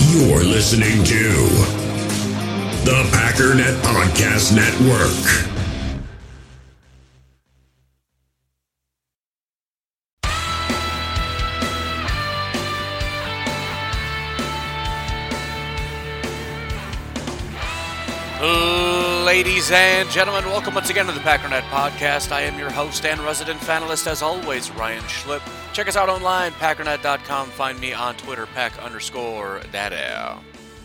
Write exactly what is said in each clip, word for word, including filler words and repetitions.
You're listening to the Packernet Podcast Network. Ladies and gentlemen, welcome once again to the Packernet Podcast. I am your host and resident fanalist, as always, Ryan Schlip. Check us out online, packernet dot com. Find me on Twitter, pack underscore daddy.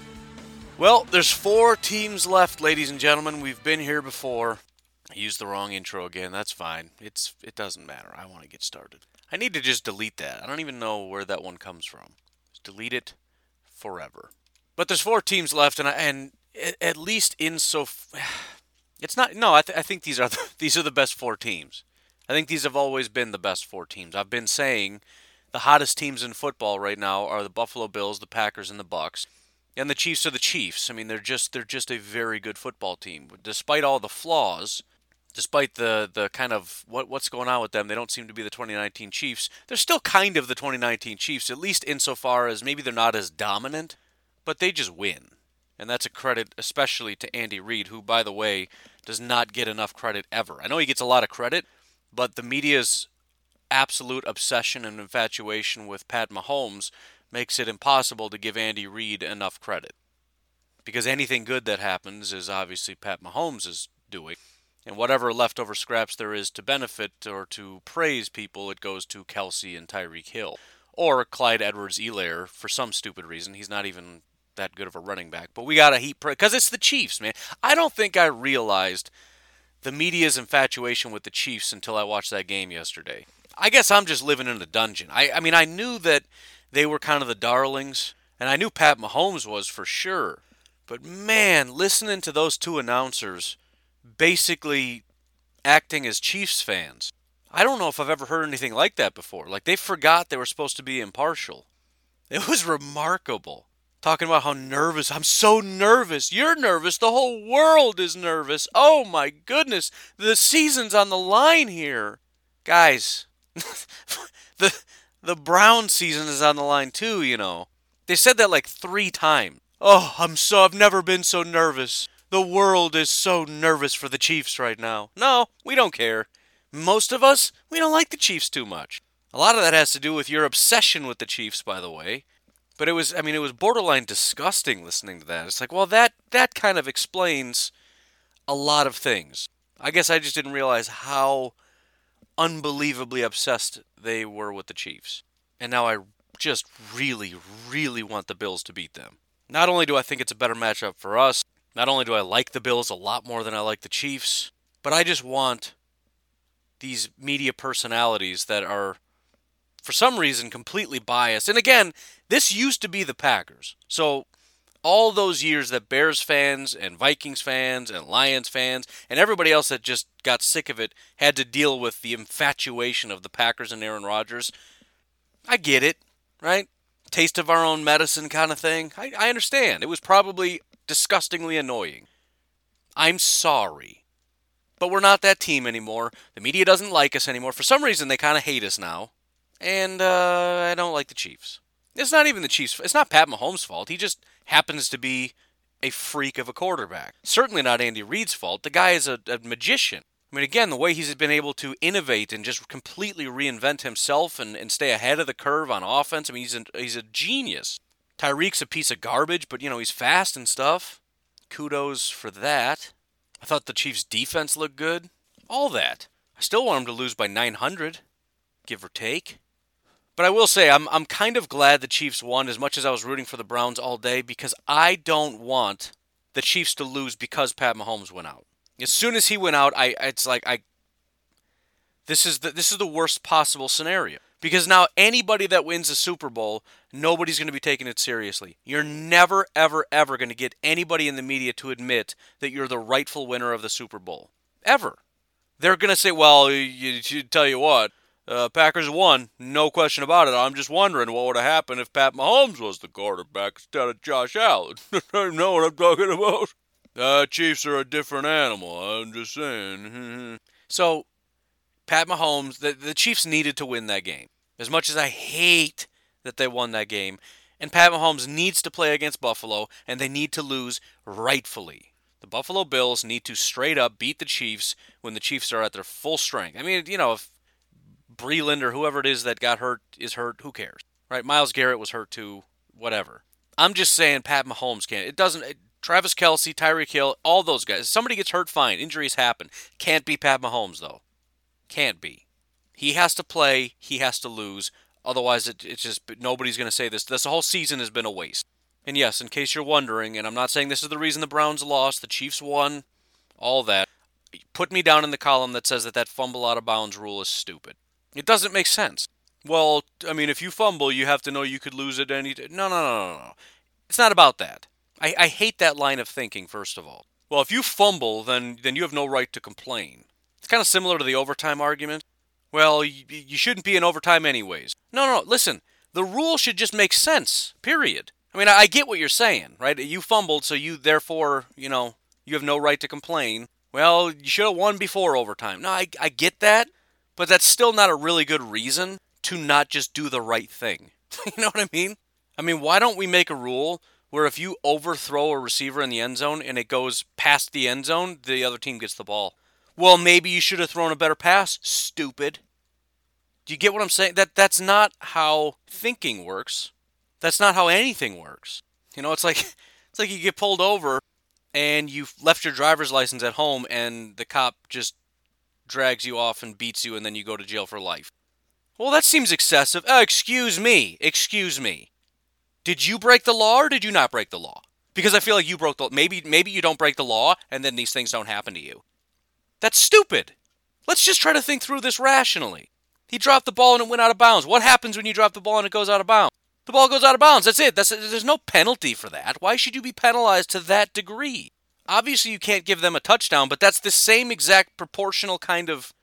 Well, there's four teams left, ladies and gentlemen. We've been here before. I used the wrong intro again. That's fine. It's It doesn't matter. I want to get started. I need to just delete that. I don't even know where that one comes from. Just delete it forever. But there's four teams left, and I, and at least in so, it's not. No, I, th- I think these are the, these are the best four teams. I think these have always been the best four teams. I've been saying the hottest teams in football right now are the Buffalo Bills, the Packers, and the Bucs, and the Chiefs are the Chiefs. I mean, they're just they're just a very good football team, despite all the flaws. Despite the the kind of what what's going on with them, they don't seem to be the twenty nineteen Chiefs. They're still kind of the twenty nineteen Chiefs, at least insofar as maybe they're not as dominant, but they just win. And that's a credit especially to Andy Reid, who, by the way, does not get enough credit ever. I know he gets a lot of credit, but the media's absolute obsession and infatuation with Pat Mahomes makes it impossible to give Andy Reid enough credit. Because anything good that happens is obviously Pat Mahomes is doing. And whatever leftover scraps there is to benefit or to praise people, it goes to Kelsey and Tyreek Hill. Or Clyde Edwards-Helaire, for some stupid reason. He's not even that good of a running back. But we got to heap praise, because it's the Chiefs, man. I don't think I realized the media's infatuation with the Chiefs until I watched that game yesterday. I guess I'm just living in a dungeon. I, I mean, I knew that they were kind of the darlings, and I knew Pat Mahomes was for sure. But man, listening to those two announcers basically acting as Chiefs fans, I don't know if I've ever heard anything like that before. Like, they forgot they were supposed to be impartial. It was remarkable. Talking about how nervous, I'm so nervous. You're nervous. The whole world is nervous. Oh my goodness. The season's on the line here. Guys, the the Brown season is on the line too, you know. They said that like three times. Oh, I'm so, I've never been so nervous. The world is so nervous for the Chiefs right now. No, we don't care. Most of us, we don't like the Chiefs too much. A lot of that has to do with your obsession with the Chiefs, by the way. But it was, I mean, it was borderline disgusting listening to that. It's like, well, that, that kind of explains a lot of things. I guess I just didn't realize how unbelievably obsessed they were with the Chiefs. And now I just really, really want the Bills to beat them. Not only do I think it's a better matchup for us, not only do I like the Bills a lot more than I like the Chiefs, but I just want these media personalities that are, for some reason, completely biased. And again, this used to be the Packers. So all those years that Bears fans and Vikings fans and Lions fans and everybody else that just got sick of it had to deal with the infatuation of the Packers and Aaron Rodgers, I get it, right? Taste of our own medicine kind of thing. I, I understand. It was probably disgustingly annoying. I'm sorry. But we're not that team anymore. The media doesn't like us anymore. For some reason, they kind of hate us now. And uh, I don't like the Chiefs. It's not even the Chiefs. It's not Pat Mahomes' fault. He just happens to be a freak of a quarterback. Certainly not Andy Reid's fault. The guy is a, a magician. I mean, again, the way he's been able to innovate and just completely reinvent himself and, and stay ahead of the curve on offense. I mean, he's a, he's a genius. Tyreek's a piece of garbage, but, you know, he's fast and stuff. Kudos for that. I thought the Chiefs' defense looked good. All that. I still want them to lose by nine hundred, give or take. But I will say, I'm I'm kind of glad the Chiefs won as much as I was rooting for the Browns all day, because I don't want the Chiefs to lose because Pat Mahomes went out. As soon as he went out, I it's like I this is the this is the worst possible scenario. Because now anybody that wins the Super Bowl, nobody's going to be taking it seriously. You're never, ever, ever going to get anybody in the media to admit that you're the rightful winner of the Super Bowl. Ever. They're going to say, well, you, you tell you what, uh, Packers won, no question about it. I'm just wondering what would have happened if Pat Mahomes was the quarterback instead of Josh Allen. I know what I'm talking about. Uh, Chiefs are a different animal, I'm just saying. So, Pat Mahomes, the, the Chiefs needed to win that game. As much as I hate that they won that game, And Pat Mahomes needs to play against Buffalo, and they need to lose rightfully. The Buffalo Bills need to straight up beat the Chiefs when the Chiefs are at their full strength. I mean, you know, if Breland or whoever it is that got hurt is hurt, who cares? Right? Myles Garrett was hurt too, whatever. I'm just saying Pat Mahomes can't. It doesn't. It, Travis Kelce, Tyreek Hill, all those guys. If somebody gets hurt, fine. Injuries happen. Can't be Pat Mahomes, though. Can't be. He has to play. He has to lose. Otherwise, it, it's just nobody's going to say this. This whole season has been a waste. And yes, in case you're wondering, and I'm not saying this is the reason the Browns lost, the Chiefs won, all that, put me down in the column that says that that fumble out of bounds rule is stupid. It doesn't make sense. Well, I mean, if you fumble, you have to know you could lose it any day. No, no, no, no, no. It's not about that. I, I hate that line of thinking, first of all. Well, if you fumble, then then you have no right to complain. It's kind of similar to the overtime argument. Well, you, you shouldn't be in overtime anyways. No, no, no, listen. The rule should just make sense, period. I mean, I, I get what you're saying, right? You fumbled, so you, therefore, you know, you have no right to complain. Well, you should have won before overtime. No, I, I get that, but that's still not a really good reason to not just do the right thing. You know what I mean? I mean, why don't we make a rule where if you overthrow a receiver in the end zone and it goes past the end zone, the other team gets the ball? Well, maybe you should have thrown a better pass. Stupid. Do you get what I'm saying? That that's not how thinking works. That's not how anything works. You know, it's like it's like you get pulled over and you've left your driver's license at home and the cop just drags you off and beats you and then you go to jail for life. Well, that seems excessive. Uh, excuse me. Excuse me. Did you break the law or did you not break the law? Because I feel like you broke the law. Maybe, maybe you don't break the law and then these things don't happen to you. That's stupid. Let's just try to think through this rationally. He dropped the ball and it went out of bounds. What happens when you drop the ball and it goes out of bounds? The ball goes out of bounds. That's it. That's, there's no penalty for that. Why should you be penalized to that degree? Obviously, you can't give them a touchdown, but that's the same exact proportional kind of,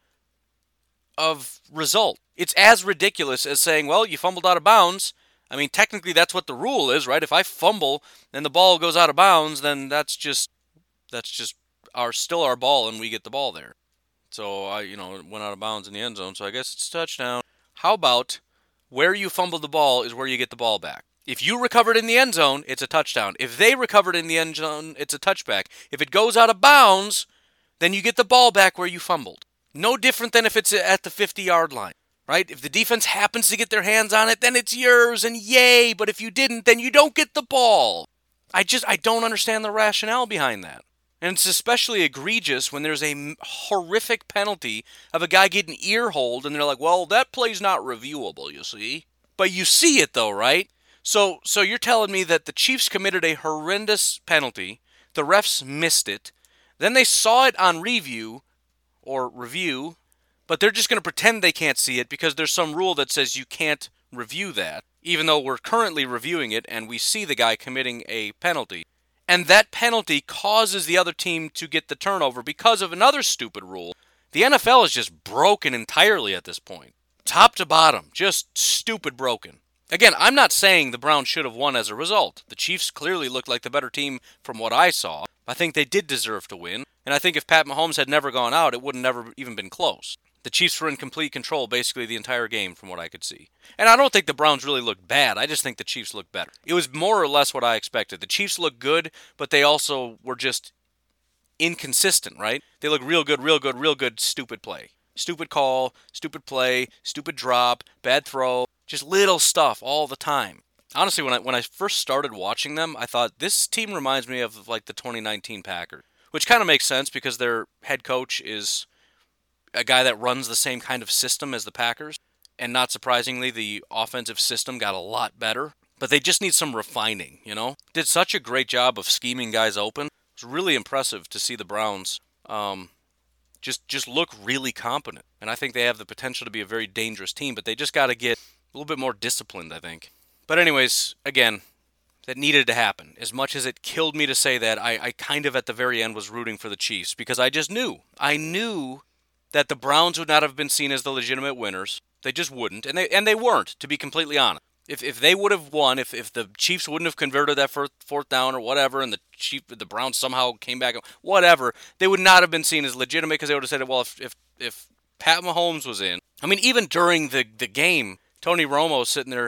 of result. It's as ridiculous as saying, well, you fumbled out of bounds. I mean, technically, that's what the rule is, right? If I fumble and the ball goes out of bounds, then that's just that's just our still our ball, and we get the ball there. So I, you know, it went out of bounds in the end zone. So I guess it's a touchdown. How about where you fumbled the ball is where you get the ball back? If you recovered in the end zone, it's a touchdown. If they recovered in the end zone, it's a touchback. If it goes out of bounds, then you get the ball back where you fumbled. No different than if it's at the fifty-yard line. Right? If the defense happens to get their hands on it, then it's yours and yay. But if you didn't, then you don't get the ball. I just, I don't understand the rationale behind that. And it's especially egregious when there's a horrific penalty of a guy getting ear-holed and they're like, well, that play's not reviewable, you see. But you see it though, right? So, so you're telling me that the Chiefs committed a horrendous penalty, the refs missed it, then they saw it on review, or review, but they're just going to pretend they can't see it because there's some rule that says you can't review that, even though we're currently reviewing it and we see the guy committing a penalty. And that penalty causes the other team to get the turnover because of another stupid rule. The N F L is just broken entirely at this point. Top to bottom, just stupid broken. Again, I'm not saying the Browns should have won as a result. The Chiefs clearly looked like the better team from what I saw. I think they did deserve to win. And I think if Pat Mahomes had never gone out, it would have never even been close. The Chiefs were in complete control basically the entire game from what I could see. And I don't think the Browns really looked bad. I just think the Chiefs looked better. It was more or less what I expected. The Chiefs looked good, but they also were just inconsistent, right? They look real good, real good, real good, stupid play. Stupid call, stupid play, stupid drop, bad throw, just little stuff all the time. Honestly, when I when I first started watching them, I thought this team reminds me of like the twenty nineteen Packers, which kind of makes sense because their head coach is a guy that runs the same kind of system as the Packers. And not surprisingly, the offensive system got a lot better. But they just need some refining, you know? Did such a great job of scheming guys open. It's really impressive to see the Browns um, just just look really competent. And I think they have the potential to be a very dangerous team. But they just got to get a little bit more disciplined, I think. But anyways, again, that needed to happen. As much as it killed me to say that, I, I kind of at the very end was rooting for the Chiefs. Because I just knew. I knew that the Browns would not have been seen as the legitimate winners. They just wouldn't, and they and they weren't, to be completely honest. If if they would have won, if, if the Chiefs wouldn't have converted that first, fourth down or whatever, and the Chief, the Browns somehow came back, whatever, they would not have been seen as legitimate because they would have said, well, if if, if Pat Mahomes was in, I mean, even during the, the game, Tony Romo was sitting there,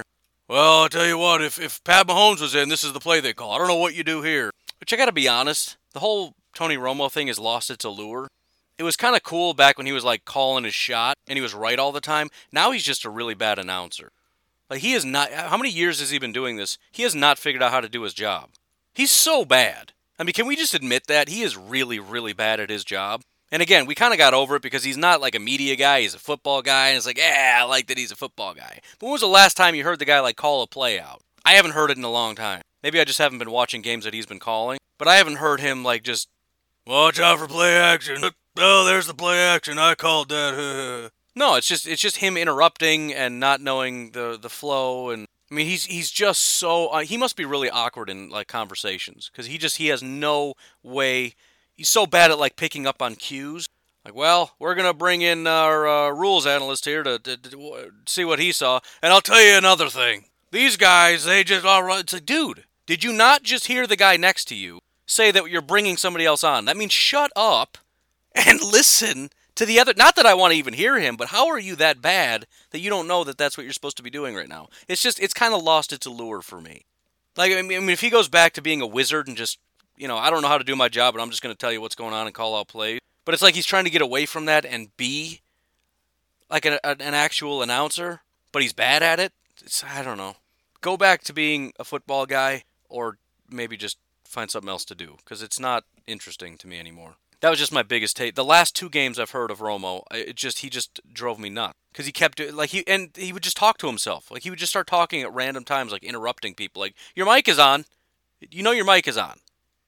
well, I'll tell you what, if, if Pat Mahomes was in, this is the play they call. I don't know what you do here. Which I got to be honest, the whole Tony Romo thing has lost its allure. It was kind of cool back when he was like calling his shot and he was right all the time. Now he's just a really bad announcer. Like he is not, how many years has he been doing this? He has not figured out how to do his job. He's so bad. I mean, can we just admit that? He is really, really bad at his job. And again, we kind of got over it because he's not like a media guy. He's a football guy. And it's like, yeah, I like that he's a football guy. But when was the last time you heard the guy like call a play out? I haven't heard it in a long time. Maybe I just haven't been watching games that he's been calling. But I haven't heard him like just, watch out for play action. Oh, there's the play action. I called that. No, it's just it's just him interrupting and not knowing the, the flow. And I mean, he's he's just so uh, he must be really awkward in like conversations because he just he has no way. He's so bad at like picking up on cues. Like, well, we're gonna bring in our uh, rules analyst here to, to, to see what he saw, and I'll tell you another thing. These guys, they just all right. It's like, dude, did you not just hear the guy next to you say that you're bringing somebody else on? That means shut up and listen to the other. Not that I want to even hear him, but how are you that bad that you don't know that that's what you're supposed to be doing right now? It's just it's kind of lost its allure for me. Like, I mean, if he goes back to being a wizard and just, you know, I don't know how to do my job, but I'm just going to tell you what's going on and call out plays. But it's like he's trying to get away from that and be like an, an actual announcer, but he's bad at it. It's, I don't know. Go back to being a football guy or maybe just find something else to do because it's not interesting to me anymore. That was just my biggest take. The last two games I've heard of Romo, it just he just drove me nuts because he kept it like he and he would just talk to himself. Like he would just start talking at random times, like interrupting people. Like, your mic is on. You know your mic is on.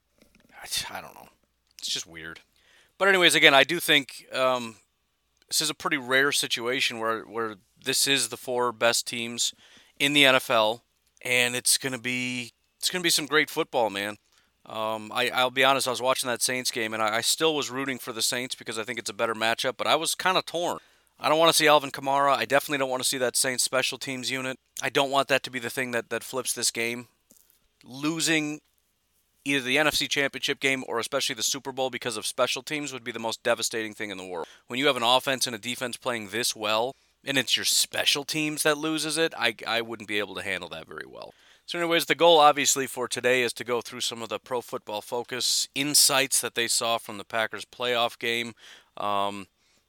I don't know. It's just weird. But anyways, again, I do think um, this is a pretty rare situation where where this is the four best teams in the N F L, and it's gonna be it's gonna be some great football, man. Um, I, I'll be honest, I was watching that Saints game, and I, I still was rooting for the Saints because I think it's a better matchup, but I was kind of torn. I don't want to see Alvin Kamara. I definitely don't want to see that Saints special teams unit. I don't want that to be the thing that, that flips this game. Losing either the N F C Championship game or especially the Super Bowl because of special teams would be the most devastating thing in the world. When you have an offense and a defense playing this well, and it's your special teams that loses it, I, I wouldn't be able to handle that very well. So anyways, the goal obviously for today is to go through some of the Pro Football Focus insights that they saw from the Packers playoff game. Um,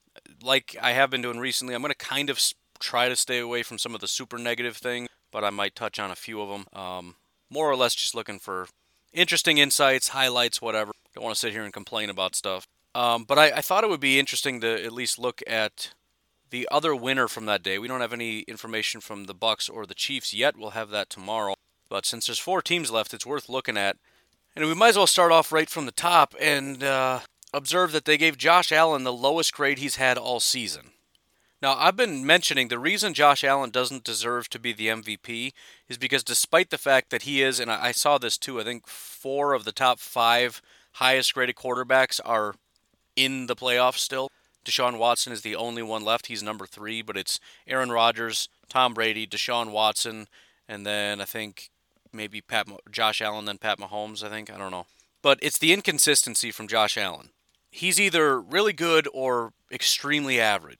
like I have been doing recently, I'm going to kind of try to stay away from some of the super negative things, but I might touch on a few of them. Um, more or less just looking for interesting insights, highlights, whatever. Don't want to sit here and complain about stuff. Um, but I, I thought it would be interesting to at least look at the other winner from that day. We don't have any information from the Bucs or the Chiefs yet. We'll have that tomorrow. But since there's four teams left, it's worth looking at. And we might as well start off right from the top and uh, observe that they gave Josh Allen the lowest grade he's had all season. Now, I've been mentioning the reason Josh Allen doesn't deserve to be the M V P is because despite the fact that he is, and I saw this too, I think four of the top five highest graded quarterbacks are in the playoffs still. Deshaun Watson is the only one left. He's number three, but it's Aaron Rodgers, Tom Brady, Deshaun Watson, and then I think maybe Pat, Josh Allen, then Pat Mahomes, I think. I don't know. But it's the inconsistency from Josh Allen. He's either really good or extremely average.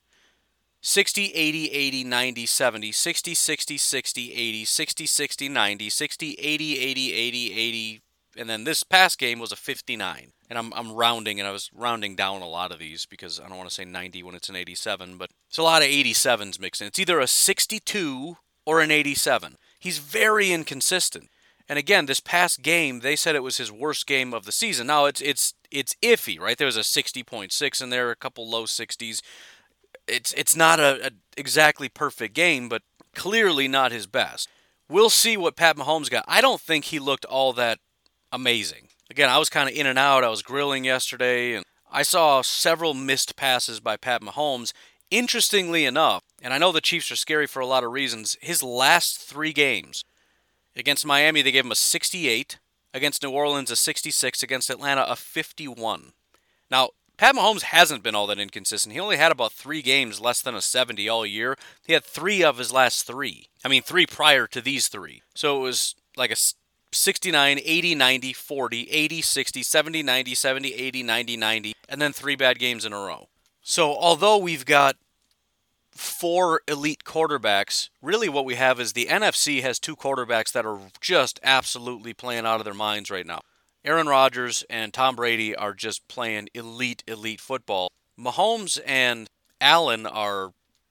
sixty, eighty, eighty, ninety, seventy, sixty, sixty, sixty, eighty, sixty, sixty, ninety, sixty, eighty, eighty, eighty, eighty, and then this past game was a fifty-nine. And I'm I'm rounding, and I was rounding down a lot of these because I don't want to say ninety when it's an eighty-seven, but it's a lot of eighty-sevens mixed in. It's either a sixty-two or an eighty-seven. He's very inconsistent. And again, this past game, they said it was his worst game of the season. Now, it's it's it's iffy, right? There was a sixty point six in there, a couple low sixties. It's it's not a, a exactly perfect game, but clearly not his best. We'll see what Pat Mahomes got. I don't think he looked all that amazing. Again, I was kind of in and out. I was grilling yesterday, and I saw several missed passes by Pat Mahomes. Interestingly enough, and I know the Chiefs are scary for a lot of reasons, his last three games, against Miami, they gave him a sixty-eight. Against New Orleans, a sixty-six. Against Atlanta, a fifty-one. Now, Pat Mahomes hasn't been all that inconsistent. He only had about three games less than a seventy all year. He had three of his last three. I mean, three prior to these three. So it was like a sixty-nine, eighty, ninety, forty, eighty, sixty, seventy, ninety, seventy, eighty, ninety, ninety, and then three bad games in a row. So although we've got four elite quarterbacks, really what we have is the N F C has two quarterbacks that are just absolutely playing out of their minds right now. Aaron Rodgers and Tom Brady are just playing elite, elite football. Mahomes and Allen are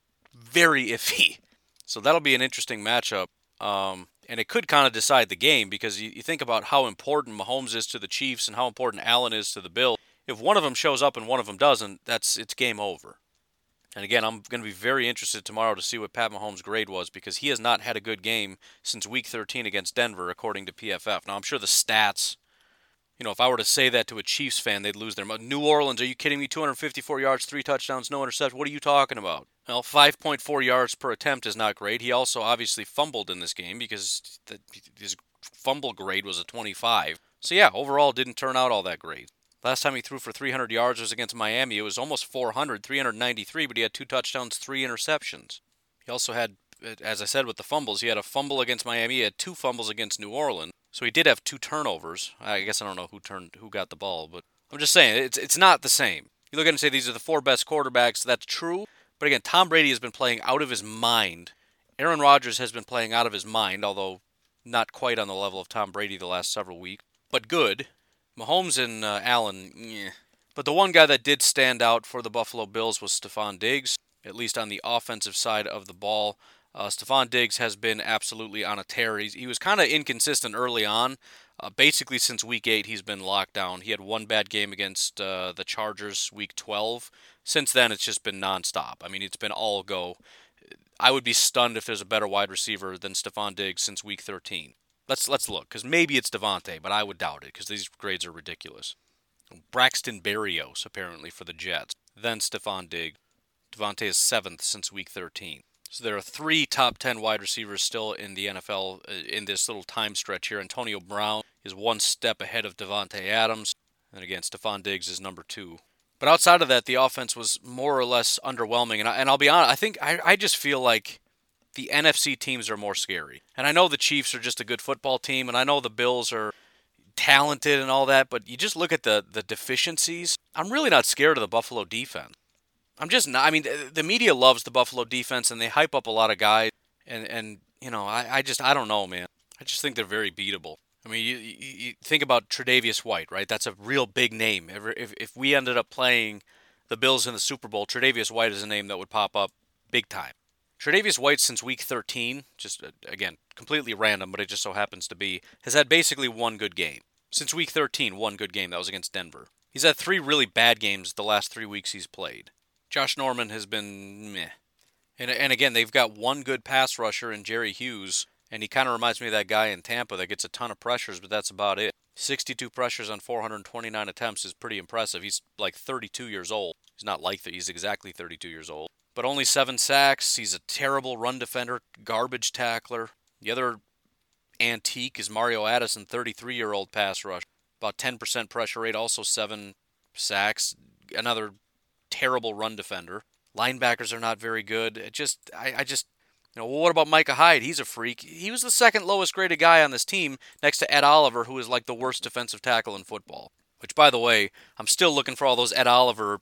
very iffy. So that'll be an interesting matchup. Um, and it could kind of decide the game because you, you think about how important Mahomes is to the Chiefs and how important Allen is to the Bills. If one of them shows up and one of them doesn't, that's it's game over. And again, I'm going to be very interested tomorrow to see what Pat Mahomes' grade was because he has not had a good game since Week thirteen against Denver, according to P F F. Now, I'm sure the stats, you know, if I were to say that to a Chiefs fan, they'd lose their mind. New Orleans, are you kidding me? two hundred fifty-four yards, three touchdowns, no interception. What are you talking about? Well, five point four yards per attempt is not great. He also obviously fumbled in this game because the, his fumble grade was a twenty-five. So, yeah, overall didn't turn out all that great. Last time he threw for three hundred yards was against Miami. It was almost four hundred, three ninety-three, but he had two touchdowns, three interceptions. He also had, as I said with the fumbles, he had a fumble against Miami. He had two fumbles against New Orleans. So he did have two turnovers. I guess I don't know who turned, who got the ball, but I'm just saying, it's it's not the same. You look at it and say these are the four best quarterbacks. That's true. But again, Tom Brady has been playing out of his mind. Aaron Rodgers has been playing out of his mind, although not quite on the level of Tom Brady the last several weeks, but good. Mahomes and uh, Allen, eh. But the one guy that did stand out for the Buffalo Bills was Stefon Diggs, at least on the offensive side of the ball. Uh, Stefon Diggs has been absolutely on a tear. He's, he was kind of inconsistent early on. Uh, basically, since week eight, he's been locked down. He had one bad game against uh, the Chargers week twelve. Since then, it's just been nonstop. I mean, it's been all go. I would be stunned if there's a better wide receiver than Stefon Diggs since week thirteen. Let's let's look, because maybe it's Devontae, but I would doubt it, because these grades are ridiculous. Braxton Berrios, apparently, for the Jets. Then Stefon Diggs. Devontae is seventh since week thirteen. So there are three top ten wide receivers still in the N F L in this little time stretch here. Antonio Brown is one step ahead of Devontae Adams. And again, Stefon Diggs is number two. But outside of that, the offense was more or less underwhelming. And, I, and I'll be honest, I think I, I just feel like the N F C teams are more scary. And I know the Chiefs are just a good football team, and I know the Bills are talented and all that, but you just look at the, the deficiencies. I'm really not scared of the Buffalo defense. I'm just not. I mean, the, the media loves the Buffalo defense, and they hype up a lot of guys. And, and you know, I, I just, I don't know, man. I just think they're very beatable. I mean, you, you, you think about Tre'Davious White, right? That's a real big name. If, if we ended up playing the Bills in the Super Bowl, Tre'Davious White is a name that would pop up big time. Tre'Davious White, since week thirteen, just, again, completely random, but it just so happens to be, has had basically one good game. Since week thirteen, one good game. That was against Denver. He's had three really bad games the last three weeks he's played. Josh Norman has been meh. And, and again, they've got one good pass rusher in Jerry Hughes, and he kind of reminds me of that guy in Tampa that gets a ton of pressures, but that's about it. sixty-two pressures on four hundred twenty-nine attempts is pretty impressive. He's like thirty-two years old. He's not like that. He's exactly thirty-two years old. But only seven sacks. He's a terrible run defender, garbage tackler. The other antique is Mario Addison, thirty-three-year-old pass rush. About ten percent pressure rate, also seven sacks. Another terrible run defender. Linebackers are not very good. It just, I, I just, you know, well, what about Micah Hyde? He's a freak. He was the second lowest graded guy on this team next to Ed Oliver, who is like the worst defensive tackle in football. Which, by the way, I'm still looking for all those Ed Oliver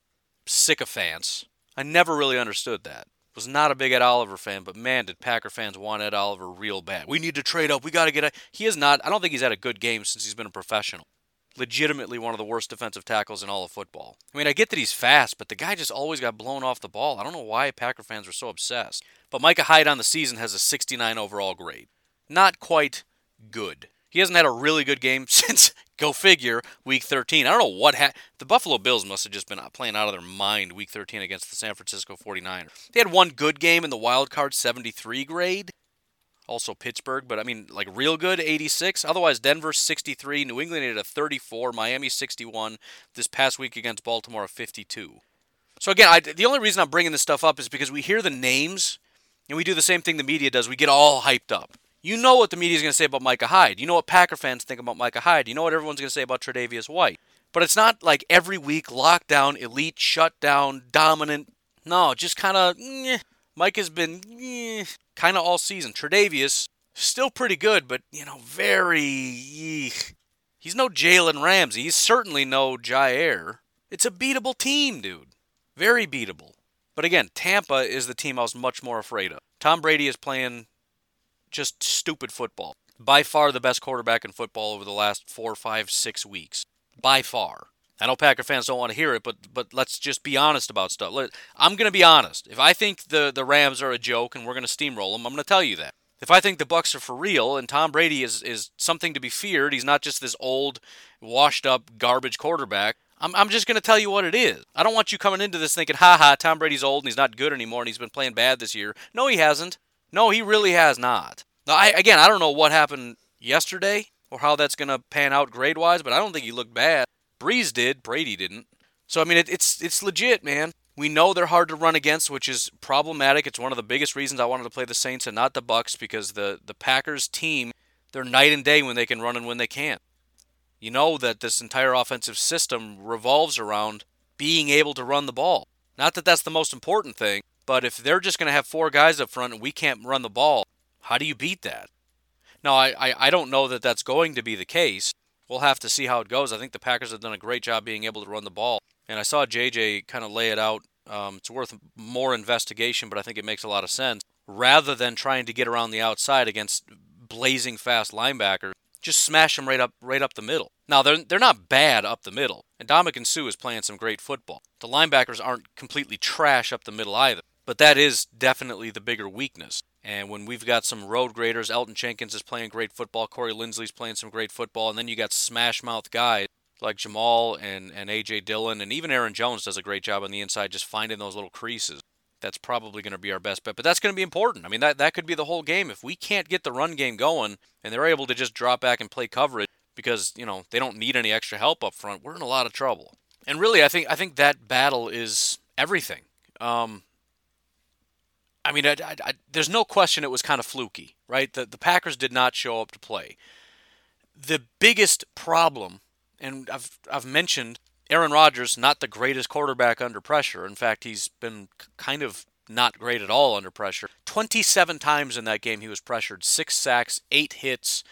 sycophants. I never really understood that. Was not a big Ed Oliver fan, but man, did Packer fans want Ed Oliver real bad. We need to trade up. We got to get a... He is not... I don't think he's had a good game since he's been a professional. Legitimately one of the worst defensive tackles in all of football. I mean, I get that he's fast, but the guy just always got blown off the ball. I don't know why Packer fans were so obsessed. But Micah Hyde on the season has a sixty-nine overall grade. Not quite good. He hasn't had a really good game since, go figure, week thirteen. I don't know what happened. The Buffalo Bills must have just been playing out of their mind week thirteen against the San Francisco forty-niners. They had one good game in the wild card, seventy-three grade. Also Pittsburgh, but I mean, like real good, eighty-six. Otherwise, Denver, sixty-three. New England had a thirty-four. Miami, sixty-one. This past week against Baltimore, a fifty-two. So again, I, the only reason I'm bringing this stuff up is because we hear the names, and we do the same thing the media does. We get all hyped up. You know what the media is going to say about Micah Hyde. You know what Packer fans think about Micah Hyde. You know what everyone's going to say about Tre'Davious White. But it's not like every week, lockdown, elite, shutdown, dominant. No, just kind of, eh. Mike has been eh, kind of all season. Tre'Davious, still pretty good, but, you know, very, eh. He's no Jalen Ramsey. He's certainly no Jair. It's a beatable team, dude. Very beatable. But again, Tampa is the team I was much more afraid of. Tom Brady is playing just stupid football. By far the best quarterback in football over the last four, five, six weeks. By far. I know Packer fans don't want to hear it, but but let's just be honest about stuff. Let, I'm going to be honest. If I think the, the Rams are a joke and we're going to steamroll them, I'm going to tell you that. If I think the Bucs are for real and Tom Brady is, is something to be feared, he's not just this old, washed-up garbage quarterback, I'm I'm just going to tell you what it is. I don't want you coming into this thinking, ha-ha, Tom Brady's old and he's not good anymore and he's been playing bad this year. No, he hasn't. No, he really has not. Now, I, again, I don't know what happened yesterday or how that's going to pan out grade-wise, but I don't think he looked bad. Breeze did, Brady didn't. So, I mean, it, it's it's legit, man. We know they're hard to run against, which is problematic. It's one of the biggest reasons I wanted to play the Saints and not the Bucs, because the, the Packers team, they're night and day when they can run and when they can't. You know that this entire offensive system revolves around being able to run the ball. Not that that's the most important thing, but if they're just going to have four guys up front and we can't run the ball, how do you beat that? Now, I, I, I don't know that that's going to be the case. We'll have to see how it goes. I think the Packers have done a great job being able to run the ball. And I saw J J kind of lay it out. Um, it's worth more investigation, but I think it makes a lot of sense. Rather than trying to get around the outside against blazing fast linebackers, just smash them right up right up the middle. Now, they're, they're not bad up the middle. And Ndamukong Suh is playing some great football. The linebackers aren't completely trash up the middle either. But that is definitely the bigger weakness. And when we've got some road graders, Elton Jenkins is playing great football, Corey Linsley's playing some great football, and then you got smash-mouth guys like Jamal and, and A J Dillon, and even Aaron Jones does a great job on the inside just finding those little creases. That's probably going to be our best bet, but that's going to be important. I mean, that, that could be the whole game. If we can't get the run game going, and they're able to just drop back and play coverage because, you know, they don't need any extra help up front, we're in a lot of trouble. And really, I think I think that battle is everything. Um... I mean, I, I, I, there's no question it was kind of fluky, right? The, the Packers did not show up to play. The biggest problem, and I've I've mentioned Aaron Rodgers, not the greatest quarterback under pressure. In fact, he's been kind of not great at all under pressure. twenty-seven times in that game he was pressured, six sacks, eight hits,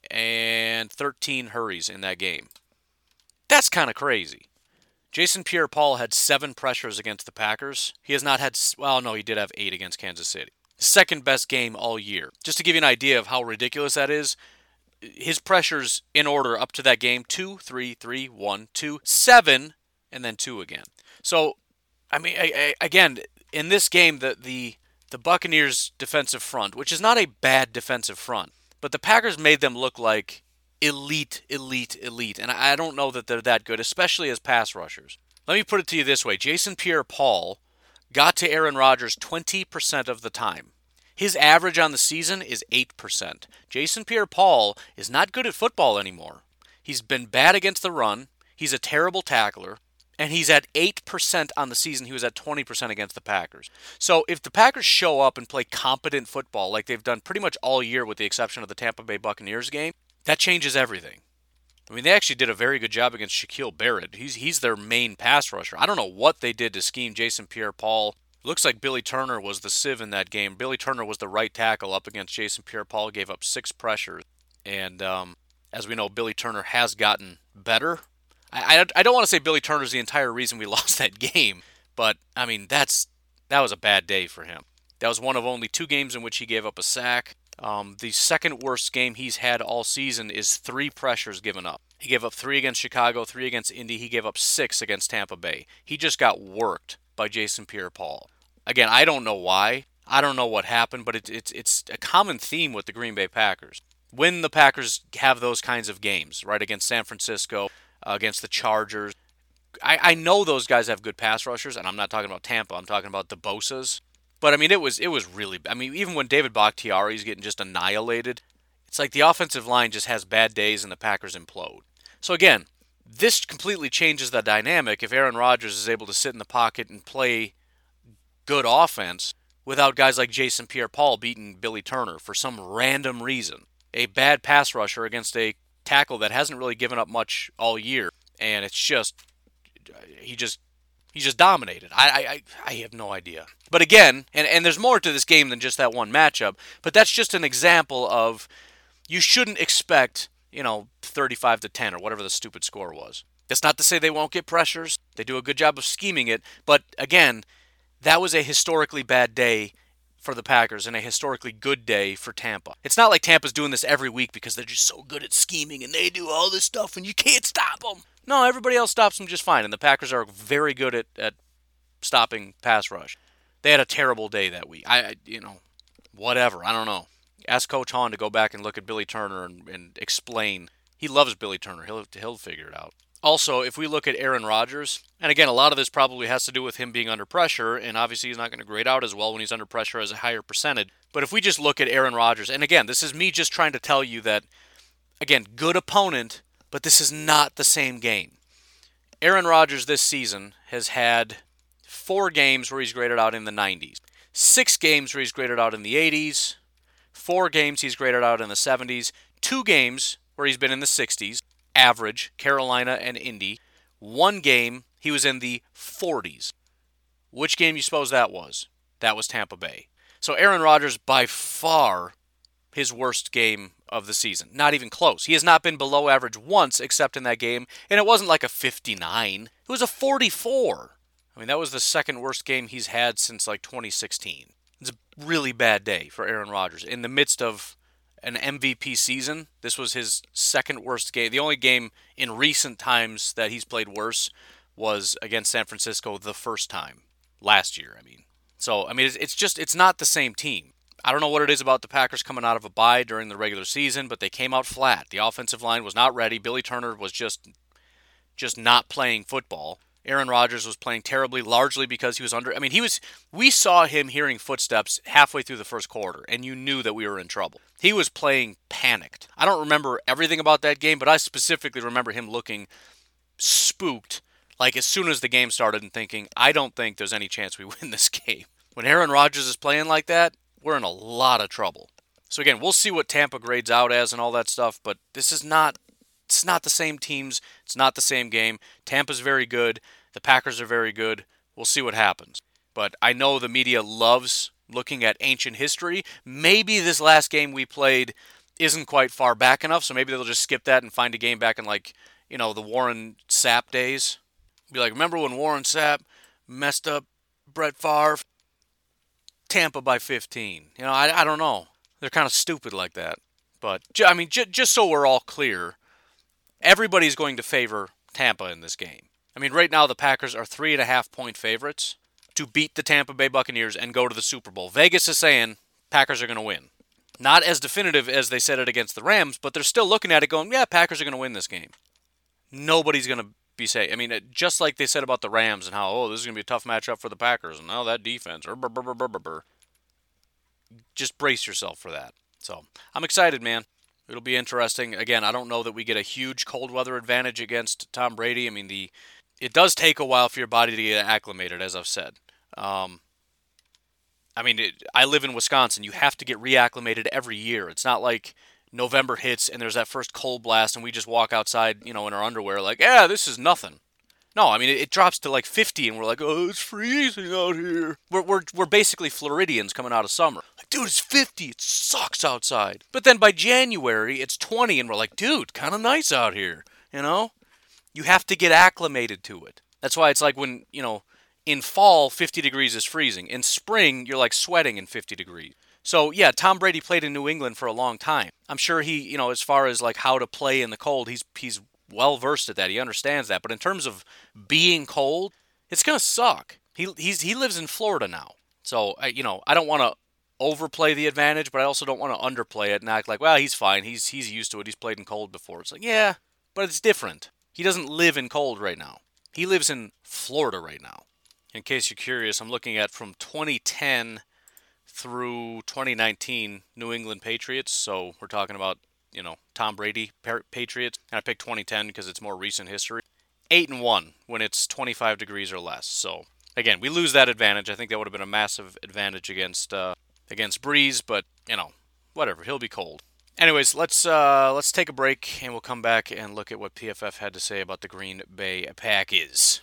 and thirteen hurries in that game. That's kind of crazy. Jason Pierre-Paul had seven pressures against the Packers. He has not had, well, no, he did have eight against Kansas City. Second best game all year. Just to give you an idea of how ridiculous that is, his pressures in order up to that game, two, three, three, one, two, seven, and then two again. So, I mean, I, I, again, in this game, the, the, the Buccaneers' defensive front, which is not a bad defensive front, but the Packers made them look like elite, elite, elite. And I don't know that they're that good, especially as pass rushers. Let me put it to you this way. Jason Pierre-Paul got to Aaron Rodgers twenty percent of the time. His average on the season is eight percent. Jason Pierre-Paul is not good at football anymore. He's been bad against the run. He's a terrible tackler. And he's at eight percent on the season. He was at twenty percent against the Packers. So if the Packers show up and play competent football like they've done pretty much all year with the exception of the Tampa Bay Buccaneers game, that changes everything. I mean, they actually did a very good job against Shaquille Barrett. He's he's their main pass rusher. I don't know what they did to scheme Jason Pierre-Paul. Looks like Billy Turner was the sieve in that game. Billy Turner was the right tackle up against Jason Pierre-Paul, gave up six pressures. And um, as we know, Billy Turner has gotten better. I, I, I don't want to say Billy Turner's the entire reason we lost that game, but, I mean, that's that was a bad day for him. That was one of only two games in which he gave up a sack. Um, the second worst game he's had all season is three pressures given up. He gave up three against Chicago, three against Indy. He gave up six against Tampa Bay. He just got worked by Jason Pierre-Paul. Again, I don't know why. I don't know what happened, but it, it's it's a common theme with the Green Bay Packers. When the Packers have those kinds of games, right, against San Francisco, uh, against the Chargers, I, I know those guys have good pass rushers, and I'm not talking about Tampa. I'm talking about the Bosas. But, I mean, it was it was really... I mean, even when David Bakhtiari is getting just annihilated, it's like the offensive line just has bad days and the Packers implode. So, again, this completely changes the dynamic if Aaron Rodgers is able to sit in the pocket and play good offense without guys like Jason Pierre-Paul beating Billy Turner for some random reason. A bad pass rusher against a tackle that hasn't really given up much all year, and it's just... He just... He's just dominated. I, I I have no idea. But again, and, and there's more to this game than just that one matchup, but that's just an example of you shouldn't expect, you know, thirty-five to ten or whatever the stupid score was. That's not to say they won't get pressures. They do a good job of scheming it. But again, That was a historically bad day for the Packers and a historically good day for Tampa. It's not like Tampa's doing this every week because they're just so good at scheming and they do all this stuff and you can't stop them. No, everybody else stops them just fine, and the Packers are very good at, at stopping pass rush. They had a terrible day that week. I, you know, whatever. I don't know. Ask Coach Hahn to go back and look at Billy Turner and, and explain. He loves Billy Turner. He'll he'll figure it out. Also, if we look at Aaron Rodgers, and again, a lot of this probably has to do with him being under pressure, and obviously he's not going to grade out as well when he's under pressure as a higher percentage. But if we just look at Aaron Rodgers, and again, this is me just trying to tell you that, again, good opponent, but this is not the same game. Aaron Rodgers this season has had four games where he's graded out in the nineties, six games where he's graded out in the eighties, four games he's graded out in the seventies, two games where he's been in the sixties, average, Carolina and Indy. One game, he was in the forties. Which game you suppose that was? That was Tampa Bay. So Aaron Rodgers, by far, his worst game of the season. Not even close. He has not been below average once except in that game, and it wasn't like a fifty-nine. It was a forty-four. I mean, that was the second worst game he's had since like twenty sixteen. It's a really bad day for Aaron Rodgers. In the midst of an M V P season, this was his second worst game. The only game in recent times that he's played worse was against San Francisco the first time, last year, I mean. So, I mean, it's, it's just, it's not the same team. I don't know what it is about the Packers coming out of a bye during the regular season, but they came out flat. The offensive line was not ready. Billy Turner was just, just not playing football. Aaron Rodgers was playing terribly, largely because he was under... I mean, he was... We saw him hearing footsteps halfway through the first quarter, and you knew that we were in trouble. He was playing panicked. I don't remember everything about that game, but I specifically remember him looking spooked, like as soon as the game started, and thinking, I don't think there's any chance we win this game. When Aaron Rodgers is playing like that, we're in a lot of trouble. So again, we'll see what Tampa grades out as and all that stuff, but this is not... It's not the same teams. It's not the same game. Tampa's very good. The Packers are very good. We'll see what happens. But I know the media loves looking at ancient history. Maybe this last game we played isn't quite far back enough, so maybe they'll just skip that and find a game back in, like, you know, the Warren Sapp days. Be like, remember when Warren Sapp messed up Brett Favre? Tampa by fifteen. You know, I, I don't know. They're kind of stupid like that. But, I mean, j- just so we're all clear, everybody's going to favor Tampa in this game. I mean, right now the Packers are three and a half point favorites to beat the Tampa Bay Buccaneers and go to the Super Bowl. Vegas is saying Packers are going to win. Not as definitive as they said it against the Rams, but they're still looking at it going, yeah, Packers are going to win this game. Nobody's going to be saying, I mean, just like they said about the Rams and how, oh, this is going to be a tough matchup for the Packers, and oh, that defense, or burr, burr, burr, burr, burr. Just brace yourself for that. So, I'm excited, man. It'll be interesting. Again, I don't know that we get a huge cold weather advantage against Tom Brady. I mean, the it does take a while for your body to get acclimated, as I've said. Um, I mean, it, I live in Wisconsin. You have to get reacclimated every year. It's not like November hits and there's that first cold blast and we just walk outside, you know, in our underwear like, yeah, this is nothing. No, I mean, it, it drops to like fifty and we're like, oh, it's freezing out here. We're, we're, we're basically Floridians coming out of summer. Like, dude, it's fifty. It sucks outside. But then by January, it's twenty and we're like, dude, kind of nice out here, you know? You have to get acclimated to it. That's why it's like when, you know, in fall, fifty degrees is freezing. In spring, you're like sweating in fifty degrees. So, yeah, Tom Brady played in New England for a long time. I'm sure he, you know, as far as like how to play in the cold, he's he's well-versed at that. He understands that. But in terms of being cold, it's going to suck. He he's he lives in Florida now. So, I, you know, I don't want to overplay the advantage, but I also don't want to underplay it and act like, well, he's fine. He's he's used to it. He's played in cold before. It's like, yeah, but it's different. He doesn't live in cold right now. He lives in Florida right now. In case you're curious, I'm looking at from twenty ten through twenty nineteen New England Patriots. So we're talking about, you know, Tom Brady Patriots. And I picked twenty ten because it's more recent history. eight and one when it's twenty-five degrees or less. So, again, we lose that advantage. I think that would have been a massive advantage against uh, against Breeze, but, you know, whatever. He'll be cold. Anyways, let's uh, let's take a break, and we'll come back and look at what P F F had to say about the Green Bay Packers.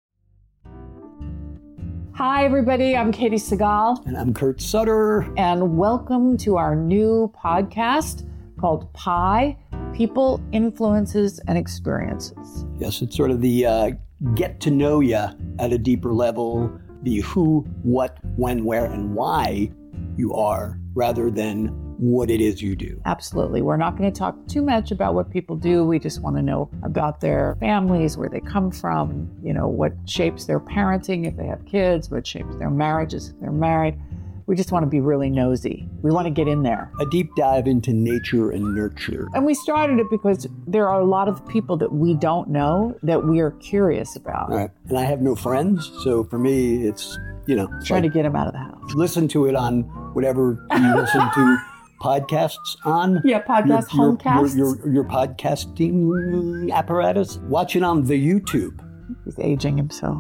Hi, everybody. I'm Katie Segal. And I'm Kurt Sutter. And welcome to our new podcast called Pi, People, Influences, and Experiences. Yes, it's sort of the uh, get to know you at a deeper level the who, what, when, where, and why you are, rather than what it is you do. Absolutely. We're not going to talk too much about what people do. We just want to know about their families, where they come from, you know, what shapes their parenting if they have kids, what shapes their marriages if they're married. We just want to be really nosy. We want to get in there. A deep dive into nature and nurture. And we started it because there are a lot of people that we don't know that we are curious about. Right. And I have no friends, so for me, it's, you know. Trying like, to get them out of the house. Listen to it on whatever you listen to podcasts on. Yeah, podcast, your, homecasts. Your, your, your podcasting apparatus. Watch it on the YouTube. He's aging himself.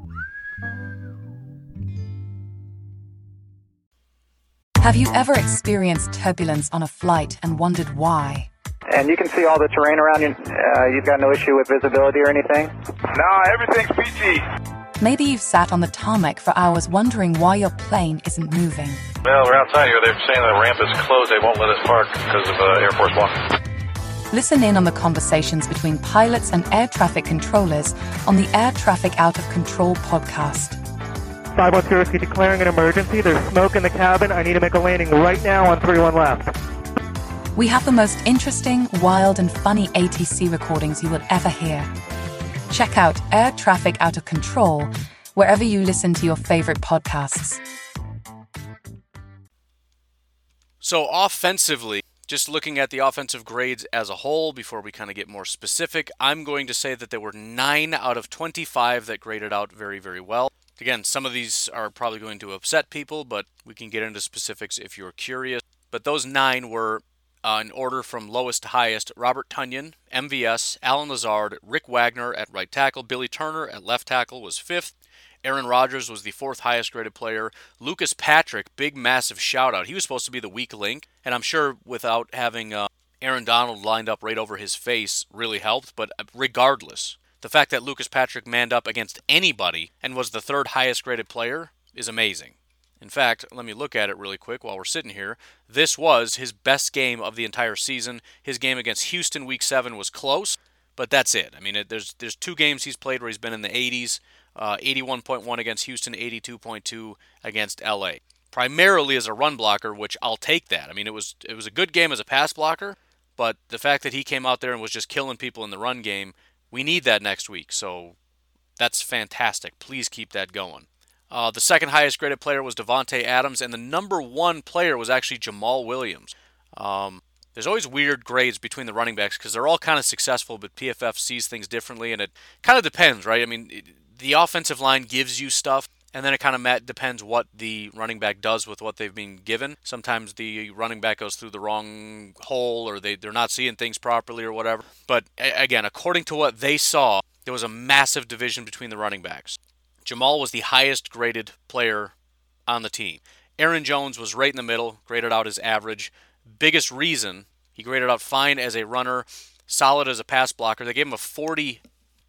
Have you ever experienced turbulence on a flight and wondered why? And you can see all the terrain around you. Uh, you've got no issue with visibility or anything? No, everything's peachy. Maybe you've sat on the tarmac for hours wondering why your plane isn't moving. Well, we're outside here. They're saying the ramp is closed. They won't let us park because of uh, Air Force One. Listen in on the conversations between pilots and air traffic controllers on the Air Traffic Out of Control podcast. five one zero, declaring an emergency. There's smoke in the cabin. I need to make a landing right now on three one left. We have the most interesting, wild, and funny A T C recordings you will ever hear. Check out Air Traffic Out of Control wherever you listen to your favorite podcasts. So offensively, just looking at the offensive grades as a whole before we kind of get more specific, I'm going to say that there were nine out of twenty-five that graded out very, very well. Again, some of these are probably going to upset people, but we can get into specifics if you're curious. But those nine were, uh, in order from lowest to highest: Robert Tonyan, M V S, Alan Lazard, Rick Wagner at right tackle, Billy Turner at left tackle was fifth, Aaron Rodgers was the fourth highest graded player, Lucas Patrick, big massive shout out. He was supposed to be the weak link, and I'm sure without having uh, Aaron Donald lined up right over his face really helped, but regardless, the fact that Lucas Patrick manned up against anybody and was the third highest graded player is amazing. In fact, let me look at it really quick while we're sitting here. This was his best game of the entire season. His game against Houston week seven was close, but that's it. I mean, it, there's there's two games he's played where he's been in the eighties, uh, eighty-one point one against Houston, eighty-two point two against L A. Primarily as a run blocker, which I'll take that. I mean, it was it was a good game as a pass blocker, but the fact that he came out there and was just killing people in the run game, we need that next week, so that's fantastic. Please keep that going. Uh, the second highest graded player was Devontae Adams, and the number one player was actually Jamal Williams. Um, there's always weird grades between the running backs because they're all kind of successful, but P F F sees things differently, and it kind of depends, right? I mean, it, the offensive line gives you stuff, and then it kind of depends what the running back does with what they've been given. Sometimes the running back goes through the wrong hole, or they, they're not seeing things properly or whatever. But again, according to what they saw, there was a massive division between the running backs. Jamal was the highest graded player on the team. Aaron Jones was right in the middle, graded out as average. Biggest reason, he graded out fine as a runner, solid as a pass blocker. They gave him a forty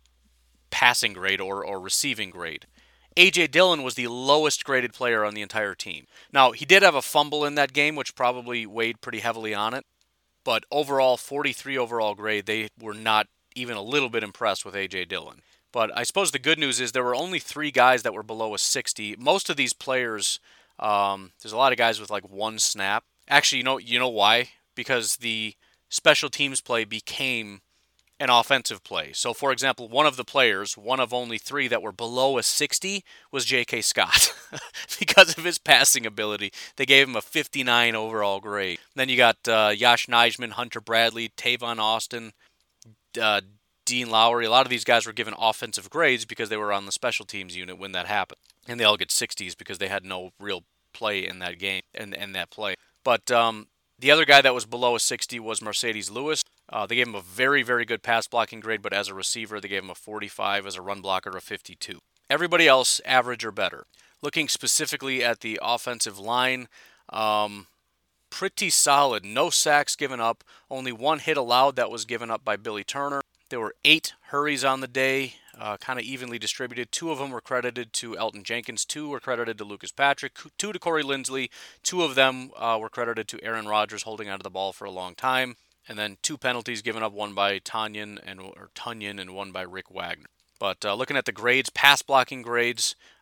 passing grade or, or receiving grade. A J Dillon was the lowest graded player on the entire team. Now, he did have a fumble in that game, which probably weighed pretty heavily on it. But overall, forty-three overall grade, they were not even a little bit impressed with A J Dillon. But I suppose the good news is there were only three guys that were below a sixty. Most of these players, um, there's a lot of guys with like one snap. Actually, you know, you know why? Because the special teams play became an offensive play. So, for example, one of the players, one of only three that were below a sixty, was J K. Scott. Because of his passing ability, they gave him a fifty-nine overall grade. Then you got uh, Yosh Nijman, Hunter Bradley, Tavon Austin, uh, Dean Lowry. A lot of these guys were given offensive grades because they were on the special teams unit when that happened. And they all get sixties because they had no real play in that game and in, in that play. But um, the other guy that was below a sixty was Mercedes Lewis. Uh, they gave him a very, very good pass blocking grade, but as a receiver, they gave him a forty-five, as a run blocker, a fifty-two. Everybody else, average or better. Looking specifically at the offensive line, um, pretty solid. No sacks given up. Only one hit allowed that was given up by Billy Turner. There were eight hurries on the day, uh, kind of evenly distributed. Two of them were credited to Elton Jenkins. Two were credited to Lucas Patrick. Two to Corey Linsley. Two of them uh, were credited to Aaron Rodgers holding onto the ball for a long time. And then two penalties given up, one by Tonyan and or Tonyan and one by Rick Wagner. But uh, looking at the grades, pass blocking grades,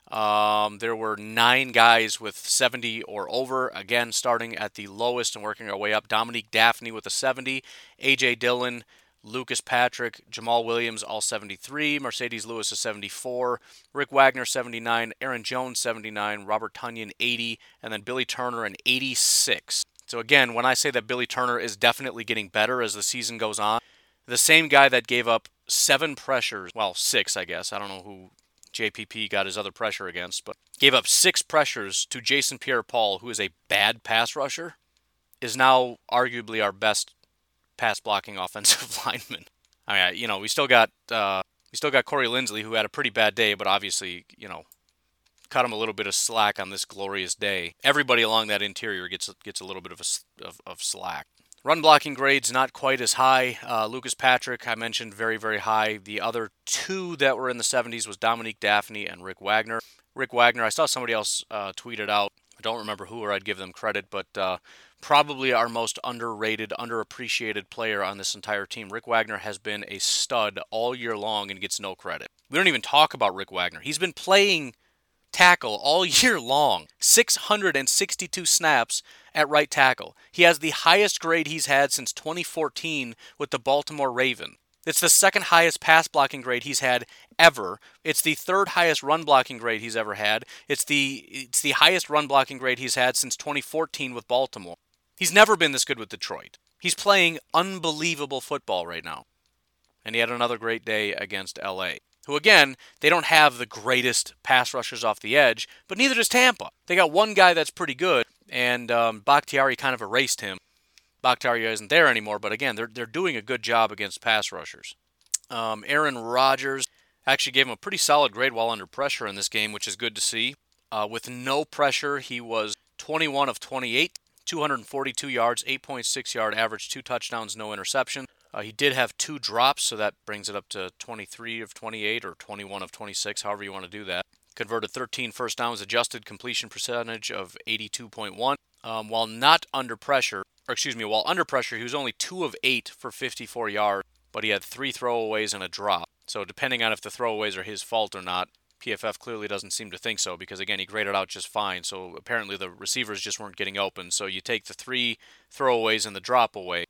Um, there were nine guys with seventy or over, again, starting at the lowest and working our way up. Dominique Daphne with a seventy, A J Dillon, Lucas Patrick, Jamal Williams, all seventy-three, Mercedes Lewis a seventy-four, Rick Wagner seventy-nine, Aaron Jones seventy-nine, Robert Tonyan eighty, and then Billy Turner an eighty-six. So again, when I say that Billy Turner is definitely getting better as the season goes on, the same guy that gave up seven pressures, well, six, I guess, I don't know who J P P got his other pressure against, but gave up six pressures to Jason Pierre-Paul, who is a bad pass rusher, is now arguably our best pass-blocking offensive lineman. I mean, you know, we still got uh, we still got Corey Linsley, who had a pretty bad day, but obviously, you know, cut him a little bit of slack on this glorious day. Everybody along that interior gets gets a little bit of a, of, of slack. Run blocking grades not quite as high. Uh, Lucas Patrick, I mentioned, very, very high. The other two that were in the seventies was Dominique Daphne and Rick Wagner. Rick Wagner, I saw somebody else uh, tweet it out. I don't remember who, or I'd give them credit, but uh, probably our most underrated, underappreciated player on this entire team. Rick Wagner has been a stud all year long and gets no credit. We don't even talk about Rick Wagner. He's been playing tackle all year long. six hundred sixty-two snaps at right tackle. He has the highest grade he's had since twenty fourteen with the Baltimore Ravens. It's the second highest pass blocking grade he's had ever. It's the third highest run blocking grade he's ever had. It's the it's the highest run blocking grade he's had since twenty fourteen with Baltimore. He's never been this good with Detroit. He's playing unbelievable football right now. And he had another great day against L A, who, again, they don't have the greatest pass rushers off the edge, but neither does Tampa. They got one guy that's pretty good, and um, Bakhtiari kind of erased him. Bakhtiari isn't there anymore, but again, they're they're doing a good job against pass rushers. Um, Aaron Rodgers actually gave him a pretty solid grade while under pressure in this game, which is good to see. Uh, with no pressure, he was twenty-one of twenty-eight, two hundred forty-two yards, eight point six yard average, two touchdowns, no interception. Uh, he did have two drops, so that brings it up to twenty-three of twenty-eight or twenty-one of twenty-six, however you want to do that. Converted thirteen first downs, adjusted completion percentage of eighty-two point one. Um, while not under pressure, or excuse me, while under pressure, he was only two of eight for fifty-four yards, but he had three throwaways and a drop. So depending on if the throwaways are his fault or not, P F F clearly doesn't seem to think so, because again, he graded out just fine. So apparently the receivers just weren't getting open. So you take the three throwaways and the drop away,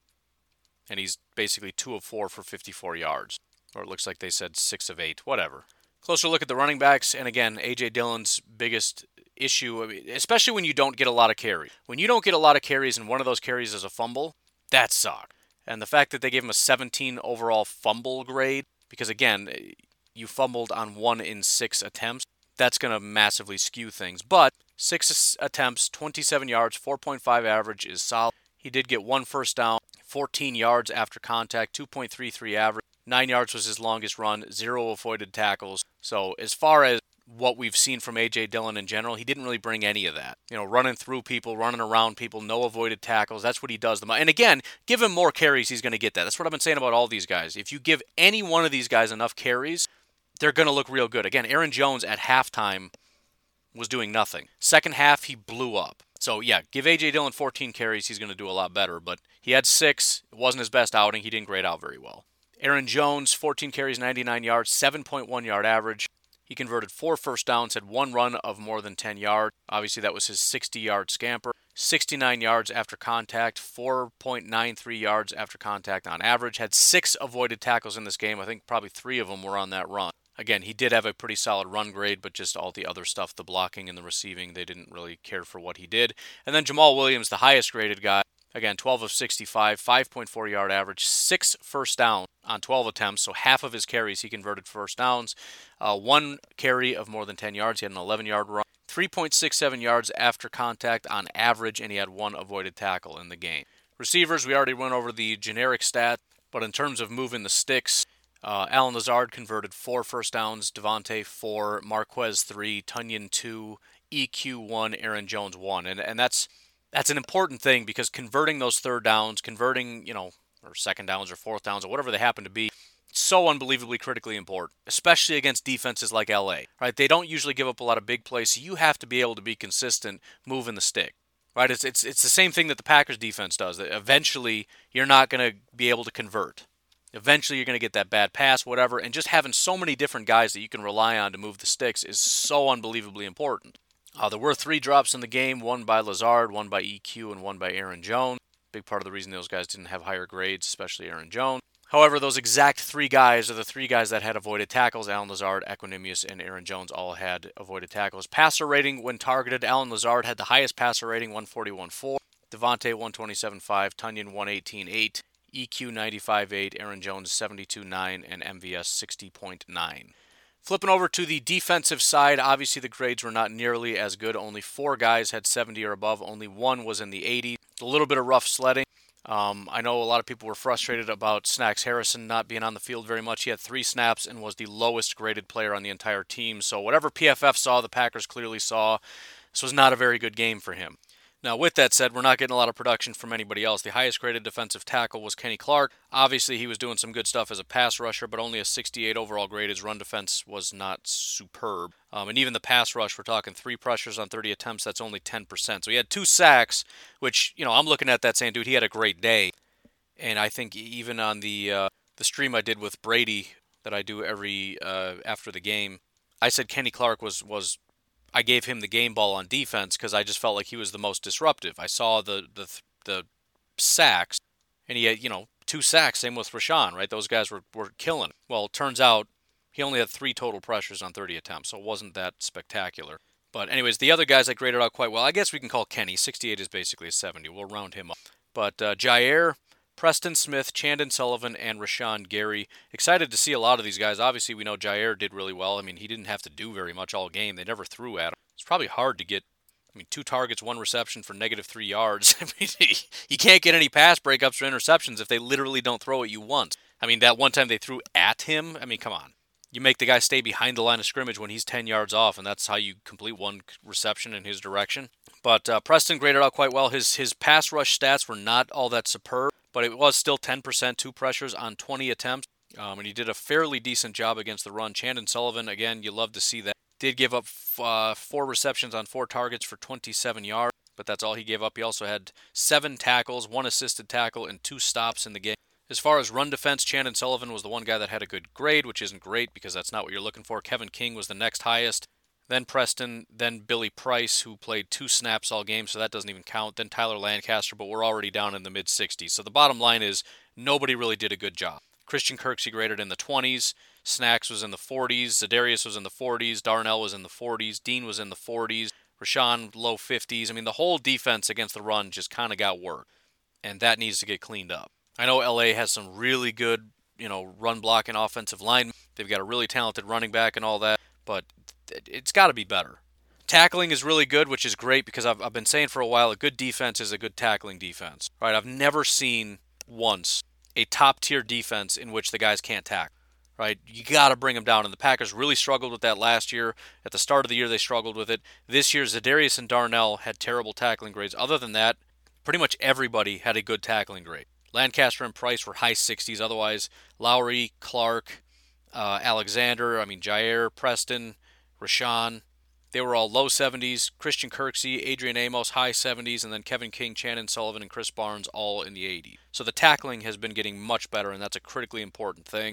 and he's basically two of four for fifty-four yards. Or it looks like they said six of eight, whatever. Closer look at the running backs, and again, A J Dillon's biggest issue, especially when you don't get a lot of carries. When you don't get a lot of carries and one of those carries is a fumble, that sucks. And the fact that they gave him a seventeen overall fumble grade, because again, you fumbled on one in six attempts, that's going to massively skew things. But six attempts, twenty-seven yards, four point five average is solid. He did get one first down, fourteen yards after contact, two point three three average. Nine yards was his longest run, zero avoided tackles. So as far as what we've seen from A J Dillon in general, he didn't really bring any of that. You know, running through people, running around people, no avoided tackles. That's what he does. And again, give him more carries, he's going to get that. That's what I've been saying about all these guys. If you give any one of these guys enough carries, they're going to look real good. Again, Aaron Jones at halftime was doing nothing. Second half, he blew up. So yeah, give A J Dillon fourteen carries, he's going to do a lot better. But he had six. It wasn't his best outing. He didn't grade out very well. Aaron Jones, fourteen carries, ninety-nine yards, seven point one yard average. He converted four first downs, had one run of more than ten yards. Obviously, that was his sixty-yard scamper. sixty-nine yards after contact, four point nine three yards after contact on average. Had six avoided tackles in this game. I think probably three of them were on that run. Again, he did have a pretty solid run grade, but just all the other stuff, the blocking and the receiving, they didn't really care for what he did. And then Jamal Williams, the highest graded guy. Again, twelve of sixty-five, five point four yard average, six first downs on twelve attempts, so half of his carries he converted first downs. Uh, one carry of more than ten yards, he had an eleven yard run. three point six seven yards after contact on average, and he had one avoided tackle in the game. Receivers, we already went over the generic stat, but in terms of moving the sticks, uh, Allen Lazard converted four first downs, Devontae four, Marquez three, Tonyan two, E Q one, Aaron Jones one, and and that's That's an important thing, because converting those third downs, converting, you know, or second downs or fourth downs or whatever they happen to be, it's so unbelievably critically important, especially against defenses like L A, right? They don't usually give up a lot of big plays, so you have to be able to be consistent moving the stick, right? It's it's it's the same thing that the Packers defense does. That eventually, you're not going to be able to convert. Eventually, you're going to get that bad pass, whatever, and just having so many different guys that you can rely on to move the sticks is so unbelievably important. Uh, there were three drops in the game, one by Lazard, one by E Q, and one by Aaron Jones. Big part of the reason those guys didn't have higher grades, especially Aaron Jones. However, those exact three guys are the three guys that had avoided tackles. Alan Lazard, Equanimous, and Aaron Jones all had avoided tackles. Passer rating when targeted, Alan Lazard had the highest passer rating, one forty-one point four. Devontae, one twenty-seven point five. Tunyon, one eighteen point eight. E Q, ninety-five point eight. Aaron Jones, seventy-two point nine. And M V S, sixty point nine. Flipping over to the defensive side, obviously the grades were not nearly as good. Only four guys had seventy or above. Only one was in the eighties. A little bit of rough sledding. Um, I know a lot of people were frustrated about Snacks Harrison not being on the field very much. He had three snaps and was the lowest graded player on the entire team. So whatever P F F saw, the Packers clearly saw. This was not a very good game for him. Now, with that said, we're not getting a lot of production from anybody else. The highest graded defensive tackle was Kenny Clark. Obviously, he was doing some good stuff as a pass rusher, but only a sixty-eight overall grade. His run defense was not superb. Um, and even the pass rush, we're talking three pressures on thirty attempts. That's only ten percent. So he had two sacks, which, you know, I'm looking at that saying, dude, he had a great day. And I think even on the uh, the stream I did with Brady that I do every uh, after the game, I said Kenny Clark was was I gave him the game ball on defense because I just felt like he was the most disruptive. I saw the the the sacks, and he had, you know, two sacks. Same with Rashawn, right? Those guys were, were killing. Well, it turns out he only had three total pressures on thirty attempts, so it wasn't that spectacular. But anyways, the other guys I graded out quite well. I guess we can call Kenny. sixty-eight is basically a seventy. We'll round him up. But uh, Jair, Preston Smith, Chandon Sullivan, and Rashawn Gary. Excited to see a lot of these guys. Obviously, we know Jair did really well. I mean, he didn't have to do very much all game. They never threw at him. It's probably hard to get, I mean, two targets, one reception for negative three yards. I mean, you can't get any pass breakups or interceptions if they literally don't throw at you once. I mean, that one time they threw at him, I mean, come on. You make the guy stay behind the line of scrimmage when he's ten yards off, and that's how you complete one reception in his direction. But uh, Preston graded out quite well. His his pass rush stats were not all that superb, but it was still ten percent, two pressures on twenty attempts, um, and he did a fairly decent job against the run. Chandon Sullivan, again, you love to see that. Did give up uh, four receptions on four targets for twenty-seven yards, but that's all he gave up. He also had seven tackles, one assisted tackle, and two stops in the game. As far as run defense, Chandon Sullivan was the one guy that had a good grade, which isn't great because that's not what you're looking for. Kevin King was the next highest. Then Preston, then Billy Price, who played two snaps all game, so that doesn't even count. Then Tyler Lancaster, but we're already down in the mid-sixties. So the bottom line is nobody really did a good job. Christian Kirksey graded in the twenties. Snacks was in the forties. Za'Darius was in the forties. Darnell was in the forties. Dean was in the forties. Rashawn, low fifties. I mean, the whole defense against the run just kind of got work, and that needs to get cleaned up. I know L A has some really good, you know, run blocking offensive linemen. They've got a really talented running back and all that, but it's got to be better. Tackling is really good, which is great because I've, I've been saying for a while a good defense is a good tackling defense. Right? I've never seen once a top-tier defense in which the guys can't tackle. Right? You got to bring them down, and the Packers really struggled with that last year. At the start of the year, they struggled with it. This year, Za'Darius and Darnell had terrible tackling grades. Other than that, pretty much everybody had a good tackling grade. Lancaster and Price were high sixties. Otherwise, Lowry, Clark, uh, Alexander, I mean, Jair, Preston, Rashawn, they were all low seventies. Christian Kirksey, Adrian Amos, high seventies. And then Kevin King, Chandon Sullivan, and Chris Barnes all in the eighties. So the tackling has been getting much better, and that's a critically important thing.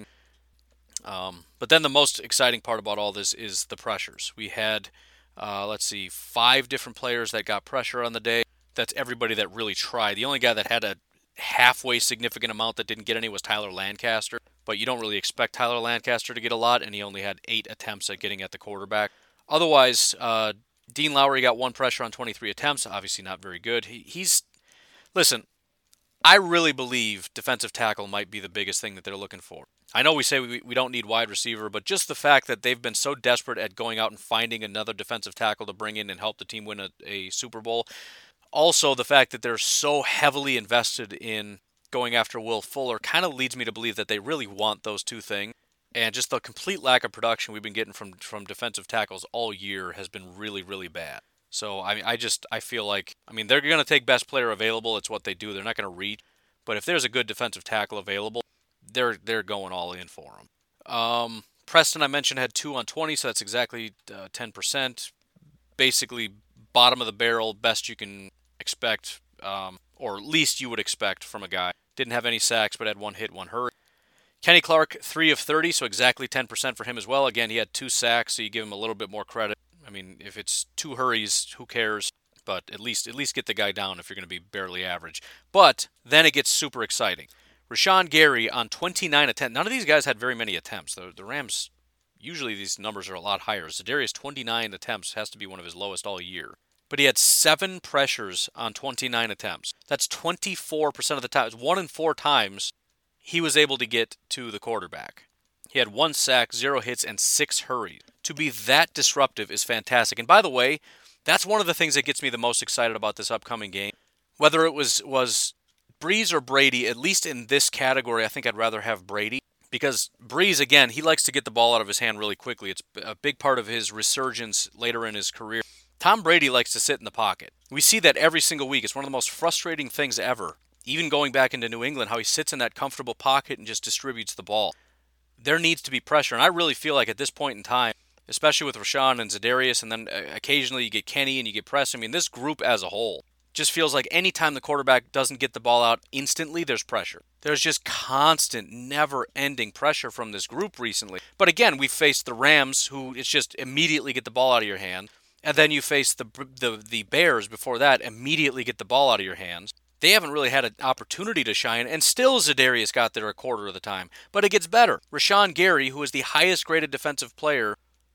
Um, but then the most exciting part about all this is the pressures. We had, uh, let's see, five different players that got pressure on the day. That's everybody that really tried. The only guy that had a halfway significant amount that didn't get any was Tyler Lancaster, but you don't really expect Tyler Lancaster to get a lot, and he only had eight attempts at getting at the quarterback. Otherwise, uh, Dean Lowry got one pressure on twenty-three attempts, obviously not very good. He, he's, listen, I really believe defensive tackle might be the biggest thing that they're looking for. I know we say we, we don't need wide receiver, but just the fact that they've been so desperate at going out and finding another defensive tackle to bring in and help the team win a, a Super Bowl. Also, the fact that they're so heavily invested in going after Will Fuller kind of leads me to believe that they really want those two things. And just the complete lack of production we've been getting from, from defensive tackles all year has been really, really bad. So, I mean, I just, I feel like, I mean, they're going to take best player available. It's what they do. They're not going to reach. But if there's a good defensive tackle available, they're they're going all in for him. Um, Preston, I mentioned, had two on twenty, so that's exactly uh, ten percent. Basically, bottom of the barrel, best you can expect, um, or least you would expect from a guy. Didn't have any sacks, but had one hit, one hurt. Kenny Clark, three of thirty, so exactly ten percent for him as well. Again, he had two sacks, so you give him a little bit more credit. I mean, if it's two hurries, who cares? But at least at least get the guy down if you're going to be barely average. But then it gets super exciting. Rashawn Gary on twenty-nine attempts. None of these guys had very many attempts. The, the Rams, usually these numbers are a lot higher. Za'Darius, twenty-nine attempts, has to be one of his lowest all year. But he had seven pressures on twenty-nine attempts. That's twenty-four percent of the time. One in four times he was able to get to the quarterback. He had one sack, zero hits, and six hurries. To be that disruptive is fantastic. And by the way, that's one of the things that gets me the most excited about this upcoming game. Whether it was, was Brees or Brady, at least in this category, I think I'd rather have Brady. Because Brees, again, he likes to get the ball out of his hand really quickly. It's a big part of his resurgence later in his career. Tom Brady likes to sit in the pocket. We see that every single week. It's one of the most frustrating things ever. Even going back into New England, how he sits in that comfortable pocket and just distributes the ball. There needs to be pressure, and I really feel like at this point in time, especially with Rashawn and Za'Darius, and then occasionally you get Kenny and you get Preston, I mean, this group as a whole just feels like any time the quarterback doesn't get the ball out instantly, there's pressure. There's just constant, never-ending pressure from this group recently. But again, we faced the Rams, who it's just immediately get the ball out of your hand, and then you face the the, the Bears before that, immediately get the ball out of your hands. They haven't really had an opportunity to shine, and still Za'Darius got there a quarter of the time. But it gets better. Rashawn Gary, who is the highest-graded defensive player,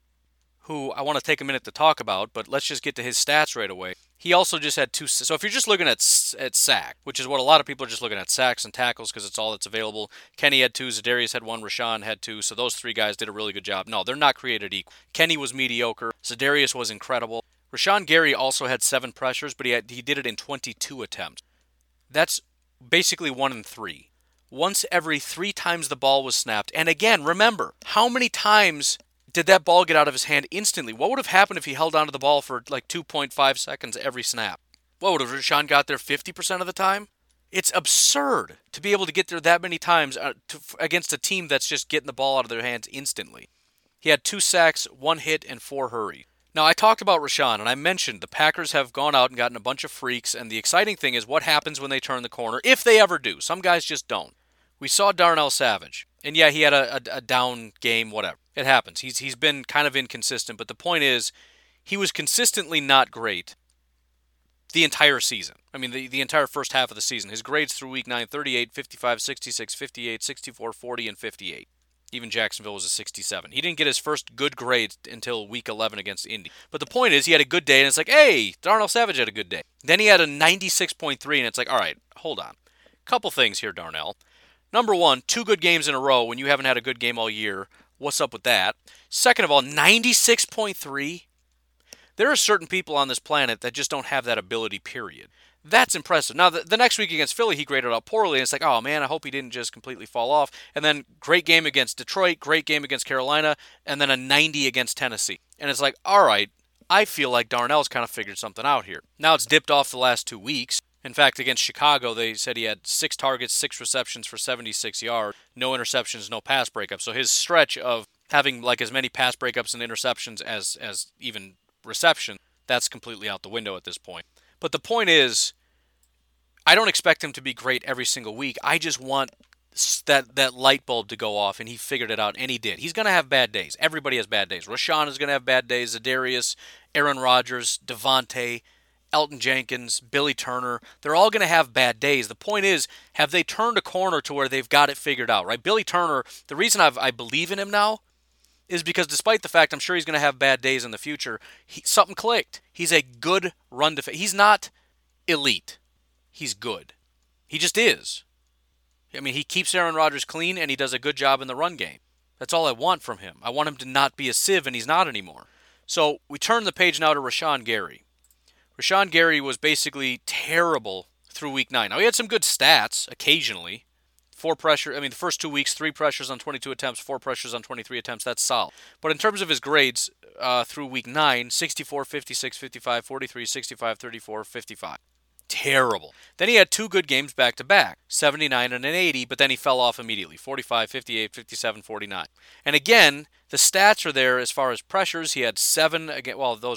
who I want to take a minute to talk about, but let's just get to his stats right away. He also just had two. So if you're just looking at at sack, which is what a lot of people are just looking at, sacks and tackles because it's all that's available. Kenny had two, Za'Darius had one, Rashawn had two. So those three guys did a really good job. No, they're not created equal. Kenny was mediocre. Za'Darius was incredible. Rashawn Gary also had seven pressures, but he had, he did it in twenty-two attempts. That's basically one in three. Once every three times the ball was snapped. And again, remember, how many times did that ball get out of his hand instantly? What would have happened if he held onto the ball for like two point five seconds every snap? What would have Rashawn got there fifty percent of the time? It's absurd to be able to get there that many times uh, to, against a team that's just getting the ball out of their hands instantly. He had two sacks, one hit, and four hurries. Now, I talked about Rashawn, and I mentioned the Packers have gone out and gotten a bunch of freaks, and the exciting thing is what happens when they turn the corner, if they ever do. Some guys just don't. We saw Darnell Savage, and yeah, he had a, a, a down game, whatever. It happens. He's He's been kind of inconsistent, but the point is, he was consistently not great the entire season. I mean, the, the entire first half of the season. His grades through week nine, thirty-eight, fifty-five, sixty-six, fifty-eight, sixty-four, forty, and fifty-eight. Even Jacksonville was a sixty-seven. He didn't get his first good grade until week eleven against Indy. But the point is, he had a good day, and it's like, hey, Darnell Savage had a good day. Then he had a ninety-six point three, and it's like, all right, hold on. Couple things here, Darnell. Number one, two good games in a row when you haven't had a good game all year. What's up with that? Second of all, ninety-six point three? There are certain people on this planet that just don't have that ability, period. That's impressive. Now, the, the next week against Philly, he graded out poorly, and it's like, oh, man, I hope he didn't just completely fall off. And then great game against Detroit, great game against Carolina, and then a ninety against Tennessee. And it's like, all right, I feel like Darnell's kind of figured something out here. Now it's dipped off the last two weeks. In fact, against Chicago, they said he had six targets, six receptions for seventy-six yards, no interceptions, no pass breakups. So his stretch of having like as many pass breakups and interceptions as, as even reception, that's completely out the window at this point. But the point is, I don't expect him to be great every single week. I just want that that light bulb to go off, and he figured it out, and he did. He's going to have bad days. Everybody has bad days. Rashawn is going to have bad days. Za'Darius, Aaron Rodgers, Devontae, Elton Jenkins, Billy Turner, they're all going to have bad days. The point is, have they turned a corner to where they've got it figured out, right? Billy Turner, the reason I've, I believe in him now is because despite the fact I'm sure he's going to have bad days in the future, he, something clicked. He's a good run defense. He's not elite. He's good. He just is. I mean, he keeps Aaron Rodgers clean, and he does a good job in the run game. That's all I want from him. I want him to not be a sieve, and he's not anymore. So we turn the page now to Rashawn Gary. Rashawn Gary was basically terrible through week nine. Now, he had some good stats occasionally. Four pressure, I mean, the first two weeks, three pressures on twenty-two attempts, four pressures on twenty-three attempts. That's solid. But in terms of his grades uh, through week nine, sixty-four, fifty-six, fifty-five, forty-three, sixty-five, thirty-four, fifty-five. Terrible. Then he had two good games back-to-back, seventy-nine and an eighty, but then he fell off immediately, forty-five, fifty-eight, fifty-seven, forty-nine. And again, the stats are there as far as pressures. He had seven, again, well, those were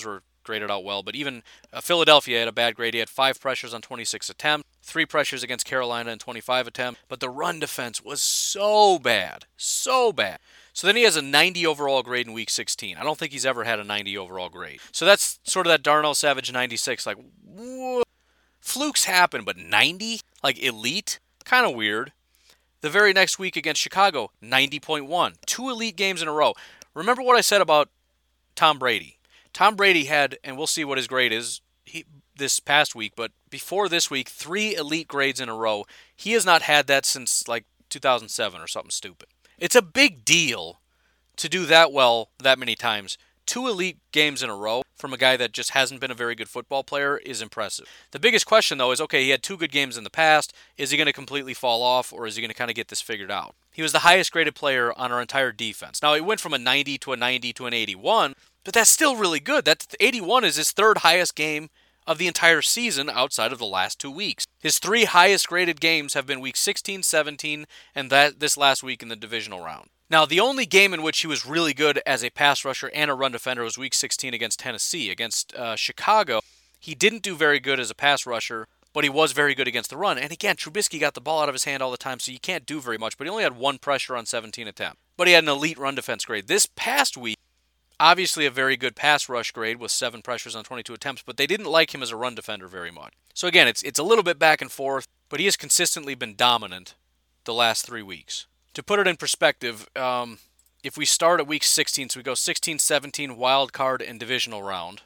graded out well. But even uh, Philadelphia had a bad grade. He had five pressures on twenty-six attempts, three pressures against Carolina and twenty-five attempts. But the run defense was so bad, so bad. So then he has a ninety overall grade in week sixteen. I don't think he's ever had a ninety overall grade. So that's sort of that Darnell Savage ninety-six. Like, whoa. Flukes happen, but ninety? Like elite? Kind of weird. The very next week against Chicago, ninety point one. Two elite games in a row. Remember what I said about Tom Brady. Tom Brady had, and we'll see what his grade is he, this past week, but before this week, three elite grades in a row. He has not had that since like two thousand seven or something stupid. It's a big deal to do that well that many times. Two elite games in a row from a guy that just hasn't been a very good football player is impressive. The biggest question, though, is, okay, he had two good games in the past. Is he going to completely fall off, or is he going to kind of get this figured out? He was the highest graded player on our entire defense. Now, it went from a ninety to a ninety to an eighty-one, but that's still really good. That eighty-one is his third highest game of the entire season outside of the last two weeks. His three highest graded games have been week sixteen, seventeen, and that this last week in the divisional round. Now, the only game in which he was really good as a pass rusher and a run defender was week sixteen against Tennessee. Against uh, Chicago, he didn't do very good as a pass rusher, but he was very good against the run. And again, Trubisky got the ball out of his hand all the time, so you can't do very much. But he only had one pressure on seventeen attempts. But he had an elite run defense grade. This past week, obviously a very good pass rush grade with seven pressures on twenty-two attempts, but they didn't like him as a run defender very much. So again, it's it's a little bit back and forth, but he has consistently been dominant the last three weeks. To put it in perspective, um, if we start at week sixteen, so we go sixteen, seventeen, wild card, and divisional round,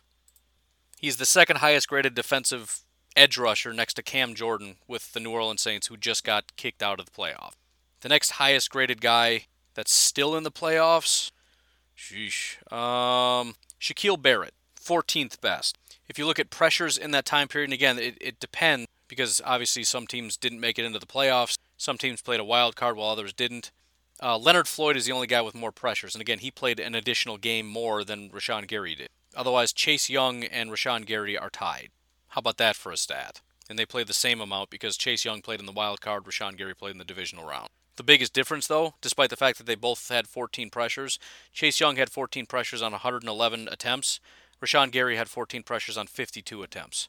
he's the second highest graded defensive edge rusher next to Cam Jordan with the New Orleans Saints, who just got kicked out of the playoff. The next highest graded guy that's still in the playoffs, sheesh, um, Shaquille Barrett, fourteenth best. If you look at pressures in that time period, and again, it, it depends, because obviously some teams didn't make it into the playoffs. Some teams played a wild card while others didn't. Uh, Leonard Floyd is the only guy with more pressures. And again, he played an additional game more than Rashawn Gary did. Otherwise, Chase Young and Rashawn Gary are tied. How about that for a stat? And they played the same amount because Chase Young played in the wild card, Rashawn Gary played in the divisional round. The biggest difference, though, despite the fact that they both had fourteen pressures, Chase Young had fourteen pressures on one hundred eleven attempts. Rashawn Gary had fourteen pressures on fifty-two attempts.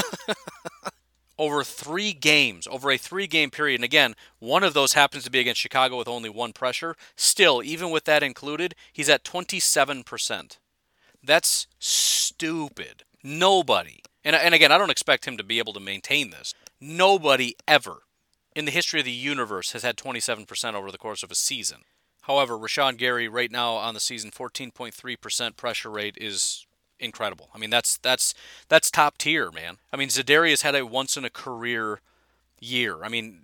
Over three games, over a three-game period, and again, one of those happens to be against Chicago with only one pressure. Still, even with that included, he's at twenty-seven percent. That's stupid. Nobody, and, and again, I don't expect him to be able to maintain this. Nobody ever in the history of the universe has had twenty-seven percent over the course of a season. However, Rashawn Gary right now on the season, fourteen point three percent pressure rate is incredible. I mean, that's that's that's top tier, man. I mean, Za'Darius had a once in a career year. I mean,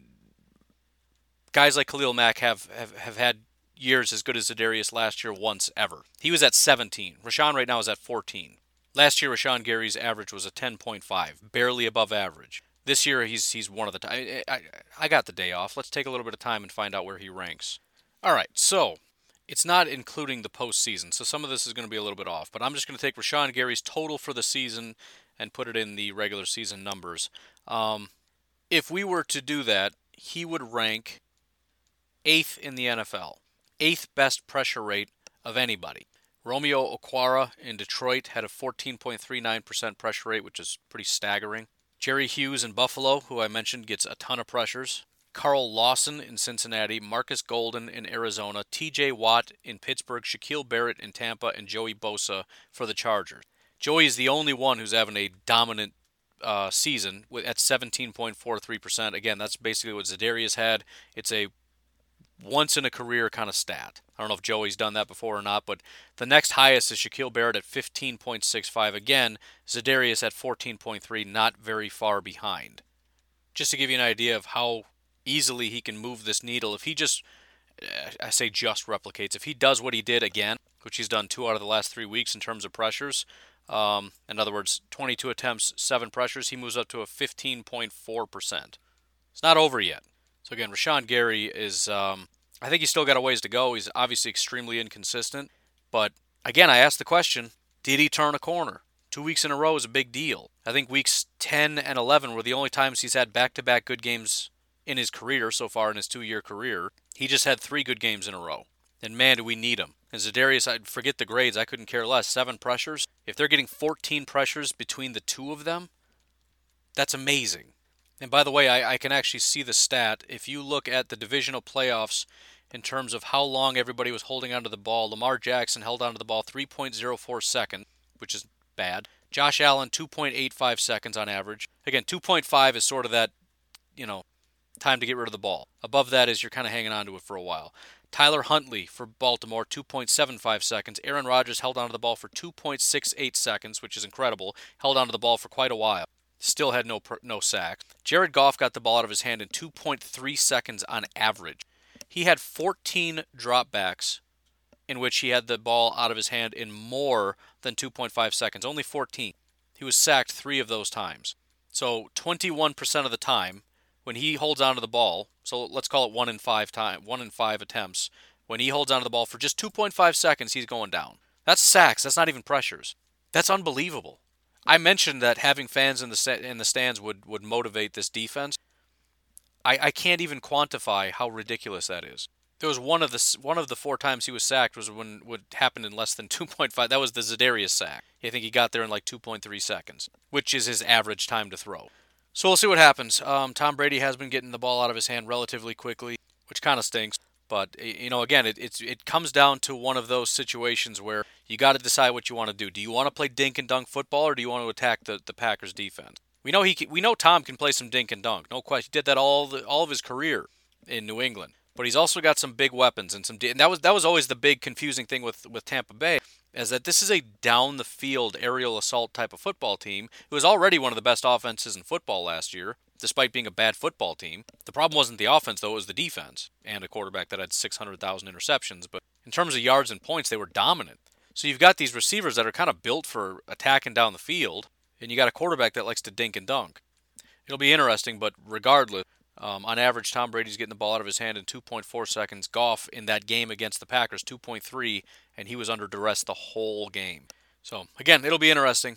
guys like Khalil Mack have, have, have had years as good as Za'Darius last year once ever. He was at seventeen. Rashawn right now is at fourteen. Last year, Rashawn Gary's average was a ten point five, barely above average. This year, he's he's one of the time. I, I, I got the day off. Let's take a little bit of time and find out where he ranks. All right, so it's not including the postseason, so some of this is going to be a little bit off. But I'm just going to take Rashawn Gary's total for the season and put it in the regular season numbers. Um, if we were to do that, he would rank eighth in the N F L. Eighth best pressure rate of anybody. Romeo Okwara in Detroit had a fourteen point three nine percent pressure rate, which is pretty staggering. Jerry Hughes in Buffalo, who I mentioned, gets a ton of pressures. Carl Lawson in Cincinnati, Marcus Golden in Arizona, T J Watt in Pittsburgh, Shaquille Barrett in Tampa, and Joey Bosa for the Chargers. Joey is the only one who's having a dominant uh, season with, at seventeen point four three percent. Again, that's basically what Za'Darius had. It's a once-in-a-career kind of stat. I don't know if Joey's done that before or not, but the next highest is Shaquille Barrett at fifteen point six five. Again, Za'Darius at fourteen point three, not very far behind. Just to give you an idea of how easily he can move this needle, if he just, I say just replicates, if he does what he did again, which he's done two out of the last three weeks in terms of pressures, um, in other words, twenty-two attempts, seven pressures, he moves up to a fifteen point four percent. It's not over yet. So again, Rashawn Gary is, um, I think he's still got a ways to go. He's obviously extremely inconsistent. But again, I asked the question, did he turn a corner? Two weeks in a row is a big deal. I think weeks ten and eleven were the only times he's had back-to-back good games in his career so far in his two-year career. He just had three good games in a row. And man, do we need him. And Za'Darius, I forget the grades, I couldn't care less. Seven pressures. If they're getting fourteen pressures between the two of them, that's amazing. And by the way, I, I can actually see the stat. If you look at the divisional playoffs in terms of how long everybody was holding onto the ball, Lamar Jackson held onto the ball three point oh four seconds, which is bad. Josh Allen, two point eight five seconds on average. Again, two point five is sort of that, you know, time to get rid of the ball. Above that is you're kind of hanging on to it for a while. Tyler Huntley for Baltimore, two point seven five seconds. Aaron Rodgers held onto the ball for two point six eight seconds, which is incredible. Held onto the ball for quite a while. Still had no no sacks. Jared Goff got the ball out of his hand in two point three seconds on average. He had fourteen dropbacks in which he had the ball out of his hand in more than two point five seconds. Only fourteen. He was sacked three of those times. So twenty-one percent of the time, when he holds onto the ball, so let's call it one in five time, one in five attempts, when he holds onto the ball for just two point five seconds, he's going down. That's sacks. That's not even pressures. That's unbelievable. I mentioned that having fans in the in the stands would, would motivate this defense. I, I can't even quantify how ridiculous that is. There was one of the one of the four times he was sacked was when what happened in less than two point five. That was the Za'Darius sack. I think he got there in like two point three seconds, which is his average time to throw. So we'll see what happens. Um, Tom Brady has been getting the ball out of his hand relatively quickly, which kind of stinks. But, you know, again, it it's, it comes down to one of those situations where you got to decide what you want to do. Do you want to play dink and dunk football, or do you want to attack the, the Packers defense? We know he can, we know Tom can play some dink and dunk. No question. He did that all the, all of his career in New England. But he's also got some big weapons and some and that was that was always the big confusing thing with, with Tampa Bay, is that this is a down the field aerial assault type of football team. It was already one of the best offenses in football last year, despite being a bad football team. The problem wasn't the offense, though, it was the defense and a quarterback that had six hundred thousand interceptions. But in terms of yards and points, they were dominant. So you've got these receivers that are kind of built for attacking down the field, and you got a quarterback that likes to dink and dunk. It'll be interesting, but regardless, um, on average, Tom Brady's getting the ball out of his hand in two point four seconds. Goff in that game against the Packers, two point three, and he was under duress the whole game. So, again, it'll be interesting.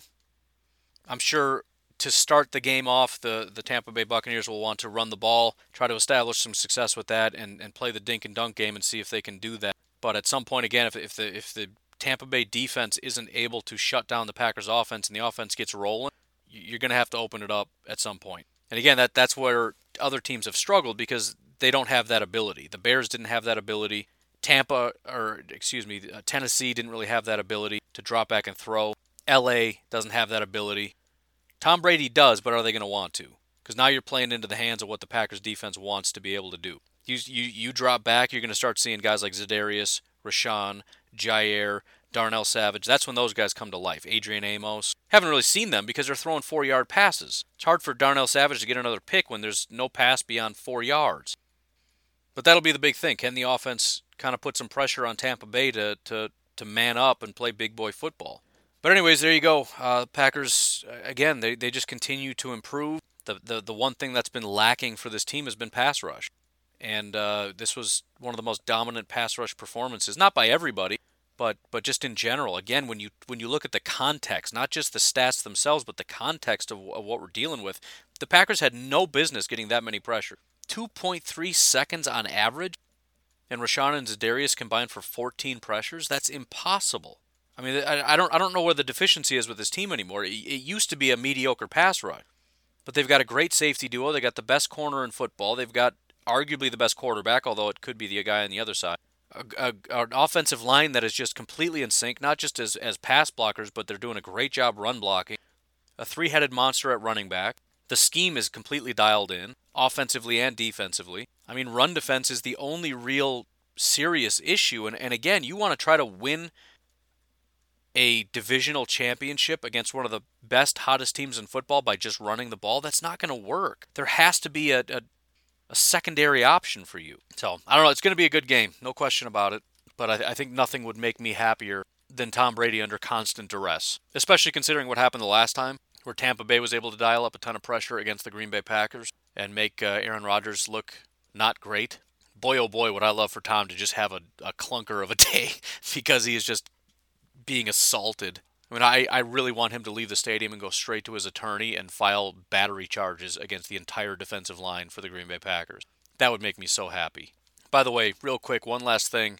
I'm sure to start the game off, the, the Tampa Bay Buccaneers will want to run the ball, try to establish some success with that, and, and play the dink and dunk game and see if they can do that. But at some point, again, if, if the if the Tampa Bay defense isn't able to shut down the Packers offense and the offense gets rolling, you're going to have to open it up at some point. And again, that that's where other teams have struggled because they don't have that ability. The Bears didn't have that ability. Tampa, or excuse me, Tennessee didn't really have that ability to drop back and throw. L A doesn't have that ability. Tom Brady does, but are they going to want to? Because now you're playing into the hands of what the Packers defense wants to be able to do. You you you drop back, you're going to start seeing guys like Za'Darius, Rashawn, Jair, Darnell Savage. That's when those guys come to life. Adrian Amos. Haven't really seen them because they're throwing four-yard passes. It's hard for Darnell Savage to get another pick when there's no pass beyond four yards. But that'll be the big thing. Can the offense kind of put some pressure on Tampa Bay to to, to man up and play big boy football? But anyways, there you go. Uh, Packers, again, they, they just continue to improve. The, the the one thing that's been lacking for this team has been pass rush. And uh, this was one of the most dominant pass rush performances, not by everybody, but but just in general. Again, when you when you look at the context, not just the stats themselves, but the context of, of what we're dealing with, the Packers had no business getting that many pressure. two point three seconds on average, and Rashawn and Za'Darius combined for fourteen pressures? That's impossible. I mean, I, I don't I don't know where the deficiency is with this team anymore. It, it used to be a mediocre pass rush, but they've got a great safety duo. They got the best corner in football. They've got arguably the best quarterback, although it could be the guy on the other side. A, a, an offensive line that is just completely in sync, not just as, as pass blockers, but they're doing a great job run blocking. A three-headed monster at running back. The scheme is completely dialed in, offensively and defensively. I mean, run defense is the only real serious issue, and, and again, you want to try to win a divisional championship against one of the best, hottest teams in football by just running the ball. That's not going to work. There has to be a, a a secondary option for you. So, I don't know. It's going to be a good game. No question about it. But I, I think nothing would make me happier than Tom Brady under constant duress, especially considering what happened the last time, where Tampa Bay was able to dial up a ton of pressure against the Green Bay Packers and make uh, Aaron Rodgers look not great. Boy, oh boy, would I love for Tom to just have a, a clunker of a day because he is just being assaulted. I mean, I, I really want him to leave the stadium and go straight to his attorney and file battery charges against the entire defensive line for the Green Bay Packers. That would make me so happy. By the way, real quick, one last thing.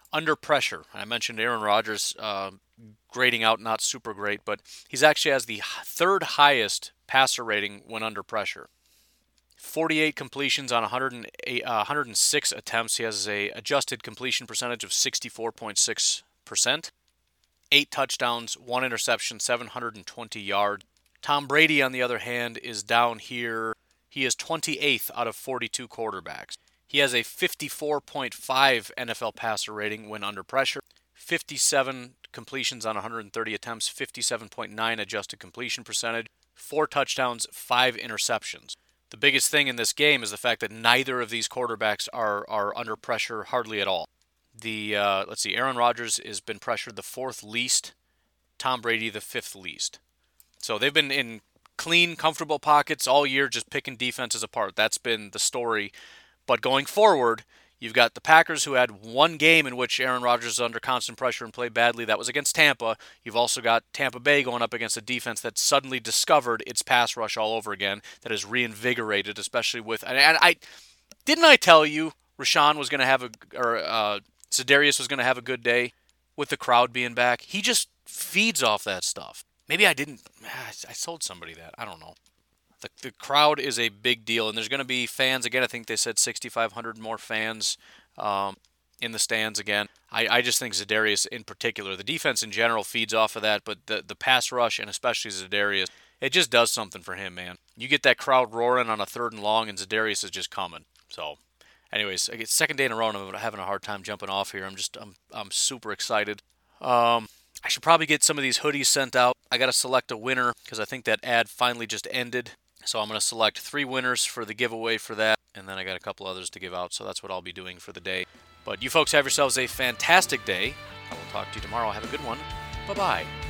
under pressure. I mentioned Aaron Rodgers uh, grading out not super great, but he's actually has the third highest passer rating when under pressure. forty-eight completions on one hundred eight, uh, one hundred six attempts. He has a adjusted completion percentage of sixty-four point six percent. Eight touchdowns, one interception, seven hundred twenty yards. Tom Brady, on the other hand, is down here. He is twenty-eighth out of forty-two quarterbacks. He has a fifty-four point five N F L passer rating when under pressure, fifty-seven completions on one hundred thirty attempts, fifty-seven point nine adjusted completion percentage, four touchdowns, five interceptions. The biggest thing in this game is the fact that neither of these quarterbacks are are under pressure hardly at all. The uh, let's see, Aaron Rodgers has been pressured the fourth least, Tom Brady the fifth least. So they've been in clean, comfortable pockets all year, just picking defenses apart. That's been the story. But going forward, you've got the Packers, who had one game in which Aaron Rodgers was under constant pressure and played badly. That was against Tampa. You've also got Tampa Bay going up against a defense that suddenly discovered its pass rush all over again, that is reinvigorated, especially with... And I didn't I tell you Rashawn was going to have a... or uh, Za'Darius was going to have a good day with the crowd being back? He just feeds off that stuff. Maybe I didn't... I sold somebody that. I don't know. The, the crowd is a big deal, and there's going to be fans again. I think they said sixty-five hundred more fans um, in the stands again. I, I just think Za'Darius in particular, the defense in general feeds off of that, but the, the pass rush, and especially Za'Darius, it just does something for him, man. You get that crowd roaring on a third and long, and Za'Darius is just coming. So, anyways, I get second day in a row, and I'm having a hard time jumping off here. I'm just, I'm, I'm super excited. Um, I should probably get some of these hoodies sent out. I got to select a winner because I think that ad finally just ended. So I'm going to select three winners for the giveaway for that, and then I got a couple others to give out, so that's what I'll be doing for the day. But you folks have yourselves a fantastic day. I will talk to you tomorrow. Have a good one. Bye-bye.